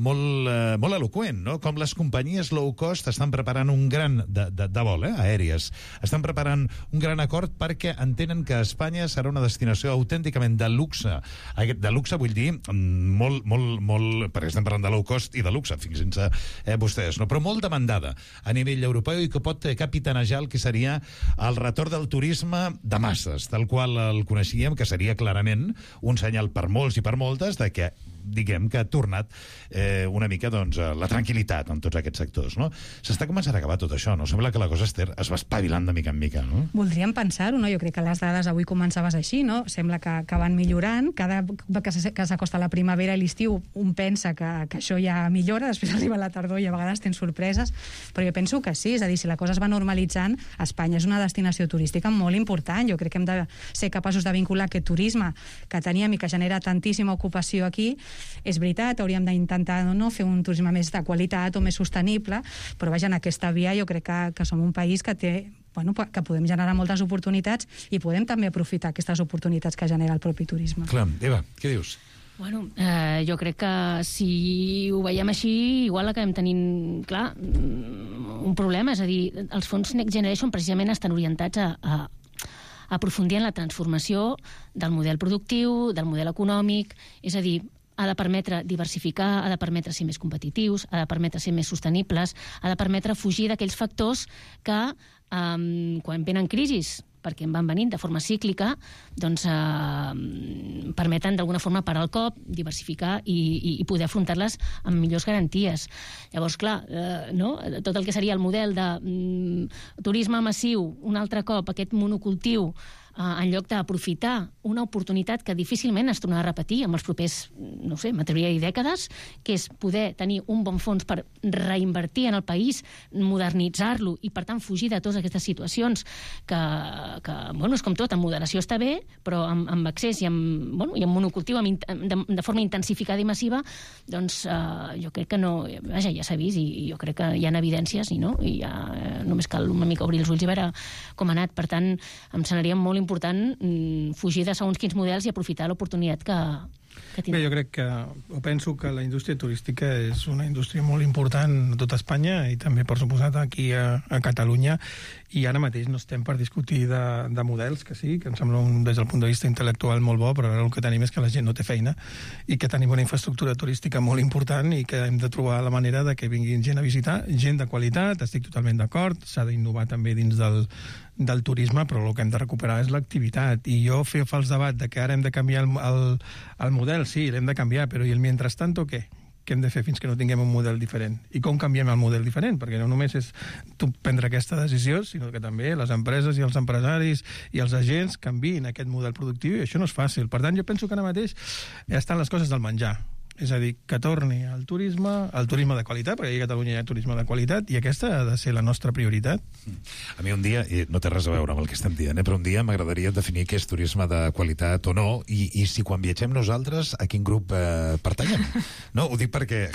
eloqüent, no?, com les companyies low cost estan preparant un gran de vol, aèries, estan preparant un gran acord perquè entenen que Espanya serà una destinació autènticament de luxe. De luxe vull dir molt, perquè estem parlant de low cost i de luxe, fixin-se vostès, no? Però molt demandada a nivell europeu i que pot capitanejar el que seria el retorn del turisme de masses, tal qual el coneixíem, que seria clarament un senyal per molts i per moltes de que, diguem, que ha tornat una mica, doncs, la tranquil·litat en tots aquests sectors, no? S'està començant a acabar tot això, no? Sembla que la cosa, Esther, es va espavilant de mica en mica, no? Voldríem pensar-ho, no? Jo crec que les dades avui començaves així, no? Sembla que van millorant. Cada que s'acosta la primavera i l'estiu un pensa que això ja millora, després arriba la tardor i a vegades tens sorpreses, però jo penso que sí, és a dir, si la cosa es va normalitzant, Espanya és una destinació turística molt important. Jo crec que hem de ser capaços de vincular aquest turisme que teníem i que genera tantíssima ocupació aquí. És veritat, hauríem d'intentar fer un turisme més de qualitat o més sostenible, però vaja, en aquesta via jo crec que som un país que té, que podem generar moltes oportunitats i podem també aprofitar aquestes oportunitats que genera el propi turisme. Clar, Eva, què dius? Bueno, jo crec que si ho veiem així, igual acabem tenint, clar, un problema. És a dir, els fons Next Generation precisament estan orientats a aprofundir en la transformació del model productiu, del model econòmic, és a dir, ha de permetre diversificar, ha de permetre ser més competitius, ha de permetre ser més sostenibles, ha de permetre fugir d'aquells factors que, quan venen crisis, perquè en van venint de forma cíclica, doncs permeten d'alguna forma parar el cop, diversificar i poder afrontar-les amb millors garanties. Llavors, clar, tot el que seria el model de turisme massiu, un altre cop aquest monocultiu, en lloc d'aprofitar una oportunitat que difícilment es tornarà a repetir en els propers, no sé, m'atreviria a dir dècades, que és poder tenir un bon fons per reinvertir en el país, modernitzar-lo i, per tant, fugir de totes aquestes situacions que bueno, és com tot, en moderació està bé, però amb excés i amb monocultiu, de forma intensificada i massiva, doncs jo crec que no... Vaja, ja s'ha vist i jo crec que hi ha evidències i ja només cal una mica obrir els ulls i veure com ha anat. Per tant, em semblaria molt important fugir de segons quins models i aprofitar l'oportunitat que tindrà. Bé, jo crec penso que la indústria turística és una indústria molt important a tota Espanya i també, per suposat, aquí a Catalunya, i ara mateix no estem per discutir de models, que sí, que em sembla des del punt de vista intel·lectual molt bo, però ara el que tenim és que la gent no té feina i que tenim una infraestructura turística molt important i que hem de trobar la manera de que vinguin gent a visitar, gent de qualitat, estic totalment d'acord, s'ha d'innovar també dins del turisme, però el que hem de recuperar és l'activitat. I jo fa el debat de que ara hem de canviar el model, sí, l'hem de canviar, però i el mentrestant què? Què hem de fer fins que no tinguem un model diferent? I com canviem el model diferent? Perquè no només és tu prendre aquesta decisió, sinó que també les empreses i els empresaris i els agents canviïn aquest model productiu, i això no és fàcil. Per tant, jo penso que ara mateix estan les coses del menjar. És a dir, que torni el turisme de qualitat, perquè a Catalunya hi ha turisme de qualitat, i aquesta ha de ser la nostra prioritat. A mi un dia, i no té res a veure amb el que estem dient, però un dia m'agradaria definir què és turisme de qualitat o no, i si quan viatgem nosaltres, a quin grup pertanyem. No, ho dic perquè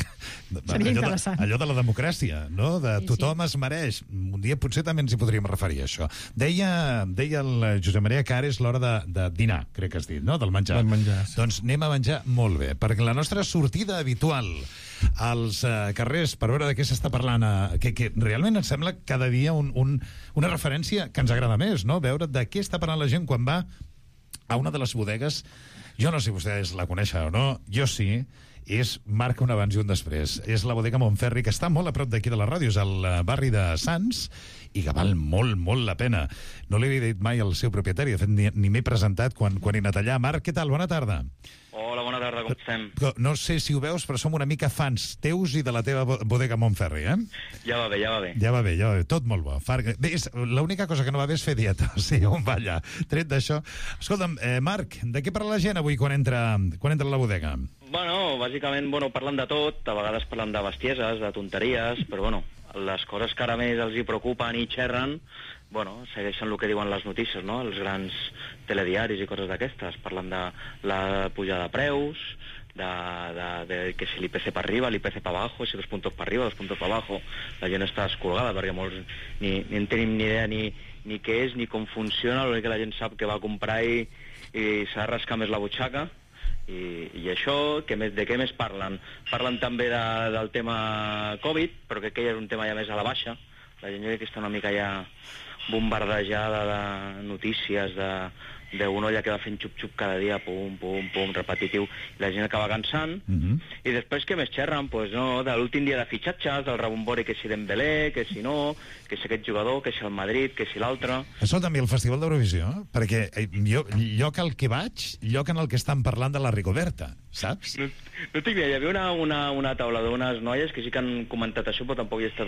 allò de la democràcia, no? De tothom es mereix. Un dia potser també ens hi podríem referir a això. Deia el Josep Maria que ara és l'hora de dinar, crec que has dit, no? Del menjar. Del menjar, sí. Doncs anem a menjar molt bé, perquè la nostra sortida habitual als carrers per veure de què s'està parlant, que realment ens sembla cada dia una referència que ens agrada més, no? Veure de què està parlant la gent quan va a una de les bodegues. Jo no sé si vostès la coneixen o no, jo sí, marca un abans i un després. És la bodega Montferri, que està molt a prop d'aquí de la ràdio, és al barri de Sants, i que val molt, molt la pena. No li havia dit mai al seu propietari, de fet ni m'he presentat quan he anat allà. Marc, què tal? Bona tarda. Hola, bona tarda, com estem? No sé si ho veus, però som una mica fans teus i de la teva bodega Montferri, eh? Ja va bé. Ja va bé, tot molt bo. Bé, l'única cosa que no va bé és fer dieta, sí, on va allà. Tret d'això... Escolta'm, Marc, de què parla la gent avui quan entra a la bodega? Bueno, bàsicament, parlen de tot, a vegades parlen de bestieses, de tonteries, però les coses que ara més els hi preocupen i xerren segueixen el que diuen les notícies, no? Els grans telediaris i coses d'aquestes, parlant de la pujada de preus, de que si l'IPC per arriba, l'IPC per abajo, si 2 puntos per arriba, 2 puntos per abajo. La gent està escolgada perquè molts ni en tenim ni idea ni què és ni com funciona. L'únic que la gent sap que va a comprar i s'ha de rascar més la butxaca. I això, de què més parlen? Parlen també del tema Covid, però crec que ja és un tema ja més a la baixa. La gent jo crec que està una mica ja bombardejada de notícies, d'una olla que va fent xup-xup cada dia, pum, pum, pum, repetitiu, i la gent acaba cansant. I després què més xerren? De l'últim dia de fitxatges, del rebombori, que si Dembélé, que si no, que si aquest jugador, que si el Madrid, que si l'altre... Això també el Festival d'Eurovisió, perquè lloc al que vaig, lloc en el que estan parlant de la Rigoberta, saps? No tinc idea, hi havia una taula d'unes noies que sí que han comentat això, però tampoc hi he estat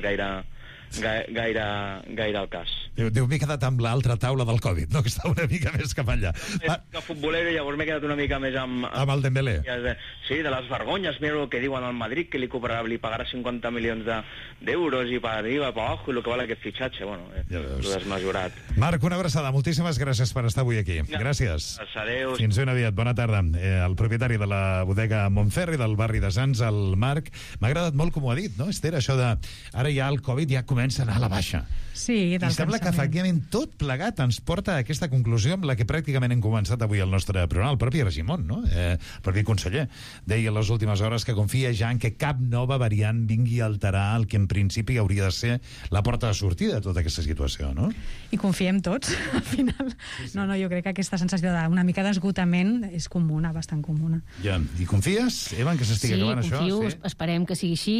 gaire al cas. Deu m'he quedat amb l'altra taula del Covid, no? Que està una mica més cap allà. Que futbolero, llavors m'he quedat una mica més amb el Dembélé. Sí, de les vergonyes, mira el que diuen al Madrid, que li pagarà 50 milions d'euros i per arriba, per abajo, i el que val aquest fitxatge, lo desmesurat. Marc, una abraçada, moltíssimes gràcies per estar avui aquí. Gràcies. Adéu. Fins ben aviat, bona tarda. El propietari de la bodega Montferri, del barri de Sants, el Marc. M'ha agradat molt com ho ha dit, no, Esther? Això de, ara ja el Covid ja comença a anar a la baixa. Sí, i sembla que efectivament tot plegat ens porta a aquesta conclusió amb la que pràcticament hem començat avui el nostre programa. El propi Argimon, no? El propi conseller deia en les últimes hores que confia ja en que cap nova variant vingui a alterar el que en principi hauria de ser la porta de sortida de tota aquesta situació, no? I confiem tots, al final. No, jo crec que aquesta sensació d'una mica d'esgotament és comuna, bastant comuna. Ja, i confies, Eva, que s'estigui acabant això? Sí, confio, esperem que sigui així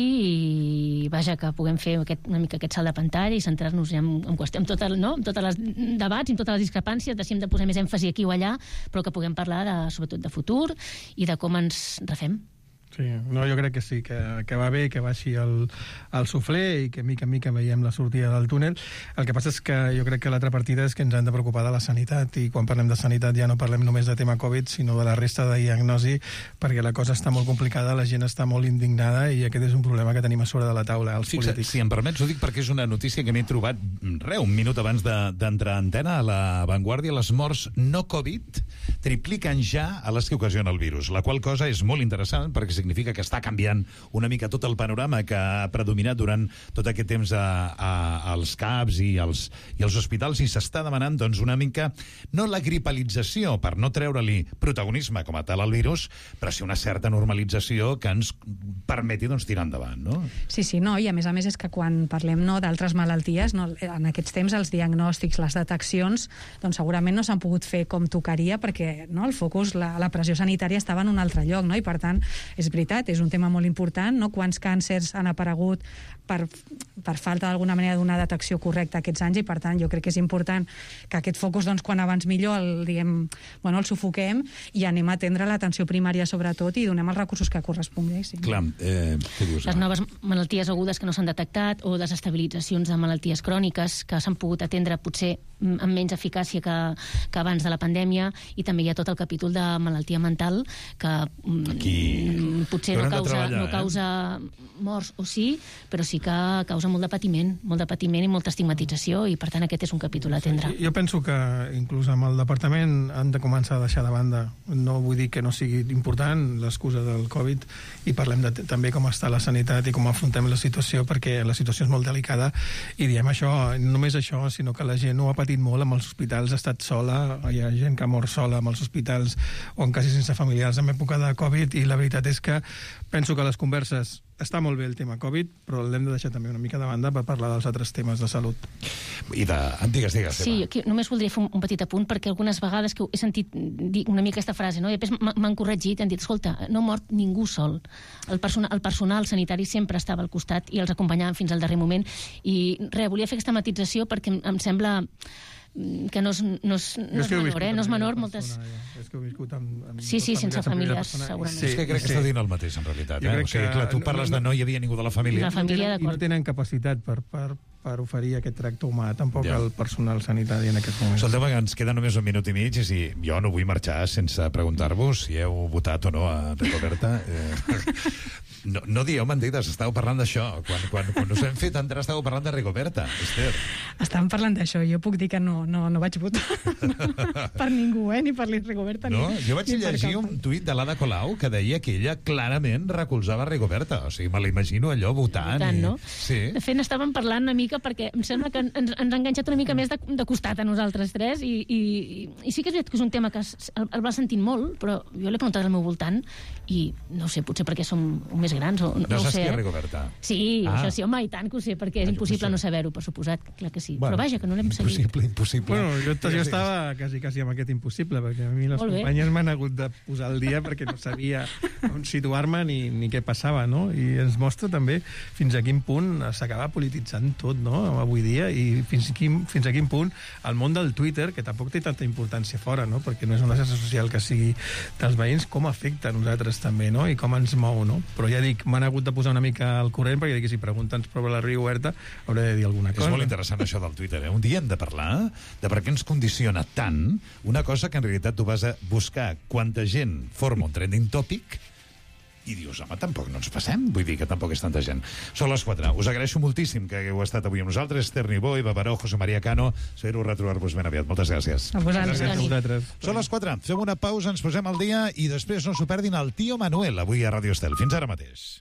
i vaja, que puguem fer una mica aquest salt de pantalla i centrar-nos en qüestió, amb tots els debats i amb totes les discrepàncies, de si hem de posar més èmfasi aquí o allà, però que puguem parlar sobretot de futur i de com ens refem. Sí, jo crec que sí, que va bé, que baixi el suflé i que mica en mica veiem la sortida del túnel. El que passa és que jo crec que l'altra partida és que ens hem de preocupar de la sanitat, i quan parlem de sanitat ja no parlem només de tema Covid, sinó de la resta de diagnosi, perquè la cosa està molt complicada, la gent està molt indignada i aquest és un problema que tenim a sobre de la taula, els polítics. Si em permets, ho dic perquè és una notícia que m'he trobat un minut abans d'entrar a antena a La Vanguardia. Les morts no Covid tripliquen ja a les que ocasiona el virus, la qual cosa és molt interessant perquè significa que està canviant una mica tot el panorama que ha predominat durant tot aquest temps als CAPs i als hospitals, i s'està demanant doncs una mica, no la gripalització per no treure-li protagonisme com a tal al virus, però sí una certa normalització que ens permeti tirar endavant, no? Sí, i a més és que quan parlem d'altres malalties, en aquests temps els diagnòstics, les deteccions, doncs segurament no s'han pogut fer com tocaria perquè el focus, la pressió sanitària estava en un altre lloc, i per tant, és veritat, és un tema molt important, quants càncers han aparegut per falta d'alguna manera d'una detecció correcta aquests anys, i per tant jo crec que és important que aquest focus, quan abans millor el sufoquem i anem a atendre l'atenció primària sobretot i donem els recursos que corresponguessin. Clar, què dius? Les noves malalties agudes que no s'han detectat o desestabilitzacions de malalties cròniques que s'han pogut atendre potser amb menys eficàcia que abans de la pandèmia, i també hi ha tot el capítol de malaltia mental que potser no causa morts o sí, però sí que causa molt de patiment i molta estigmatització, i per tant aquest és un capítol a atendre. Jo penso que inclús amb el departament han de començar a deixar de banda, no vull dir que no sigui important l'excusa del Covid, i parlem també com està la sanitat i com afrontem la situació, perquè la situació és molt delicada, i diem això, no només això, sinó que la gent ho ha patit molt amb els hospitals, ha estat sola, hi ha gent que ha mort sola amb els hospitals o en quasi sense familiars en època de Covid, i la veritat és que penso que les converses, està molt bé el tema Covid, però l'hem de deixar també una mica de banda per parlar dels altres temes de salut. Digues. Sí, aquí només voldria fer un petit apunt, perquè algunes vegades que he sentit dir una mica aquesta frase, i després m'han corregit i han dit, escolta, no ha mort ningú sol. El personal sanitari sempre estava al costat i els acompanyaven fins al darrer moment, i volia fer aquesta matització perquè em sembla que no és menor, no és menor moltes... És que he viscut amb sí, sense familiars, segurament. És que crec que està dient el mateix, en realitat. O sigui, clar, tu parles de no hi havia ningú de la família. I no tenen capacitat per oferir aquest tracte humà, tampoc el personal sanitari en aquest moment. Escolteu, ens queda només un minut i mig, i jo no vull marxar sense preguntar-vos si heu votat o no a Rigoberta. No dieu mentides, estàveu parlant d'això. Quan us hem fet entrar estàveu parlant de Rigoberta, Esther. Estàvem parlant d'això. Jo puc dir que no vaig votar per ningú, ni per Rigoberta. No, jo vaig llegir un tuit de l'Ada Colau que deia que ella clarament recolzava Rigoberta. O sigui, me l'imagino allò votant. No? Sí. De fet, n'estàvem parlant una mica perquè em sembla que ens ha enganxat una mica més de costat a nosaltres tres i sí que és veritat que és un tema que el va sentint molt, però jo l'he preguntat al meu voltant i no sé, potser perquè som més grans o no saps ho sé. qui és Rigoberta? Sí, això sí, home, i tant que ho sé, perquè és impossible no saber-ho, per suposat, clar que sí. Bueno, però vaja, que no l'hem seguit. Impossible. Bueno, jo estava quasi amb aquest impossible, perquè a mi les companyes m'han hagut de posar al dia perquè no sabia on situar-me ni què passava, no? I ens mostra també fins a quin punt s'acaba polititzant tot, no?, avui dia, i fins a quin punt el món del Twitter, que tampoc té tanta importància fora, no?, perquè no és una xarxa social que sigui dels veïns, com afecta a nosaltres també, no?, i com ens mou, no? Però ja dic, m'han hagut de posar una mica al corrent, perquè dic, si pregunten sobre la Rigoberta, hauré de dir alguna cosa. És molt interessant això del Twitter, Un dia hem de parlar de per què ens condiciona tant una cosa que en realitat tu vas a buscar quanta gent forma un trending topic i dius, home, tampoc no ens passem. Vull dir que tampoc és tanta gent. Són les 4. Us agraeixo moltíssim que hagueu estat avui amb nosaltres. Esther Niubó, Eva Baró, José María Cano. Espero retrobar-vos ben aviat. Moltes gràcies. A vosaltres. Són les 4. Fem una pausa, ens posem al dia i després no s'ho perdin el Tio Manuel avui a Ràdio Estel. Fins ara mateix.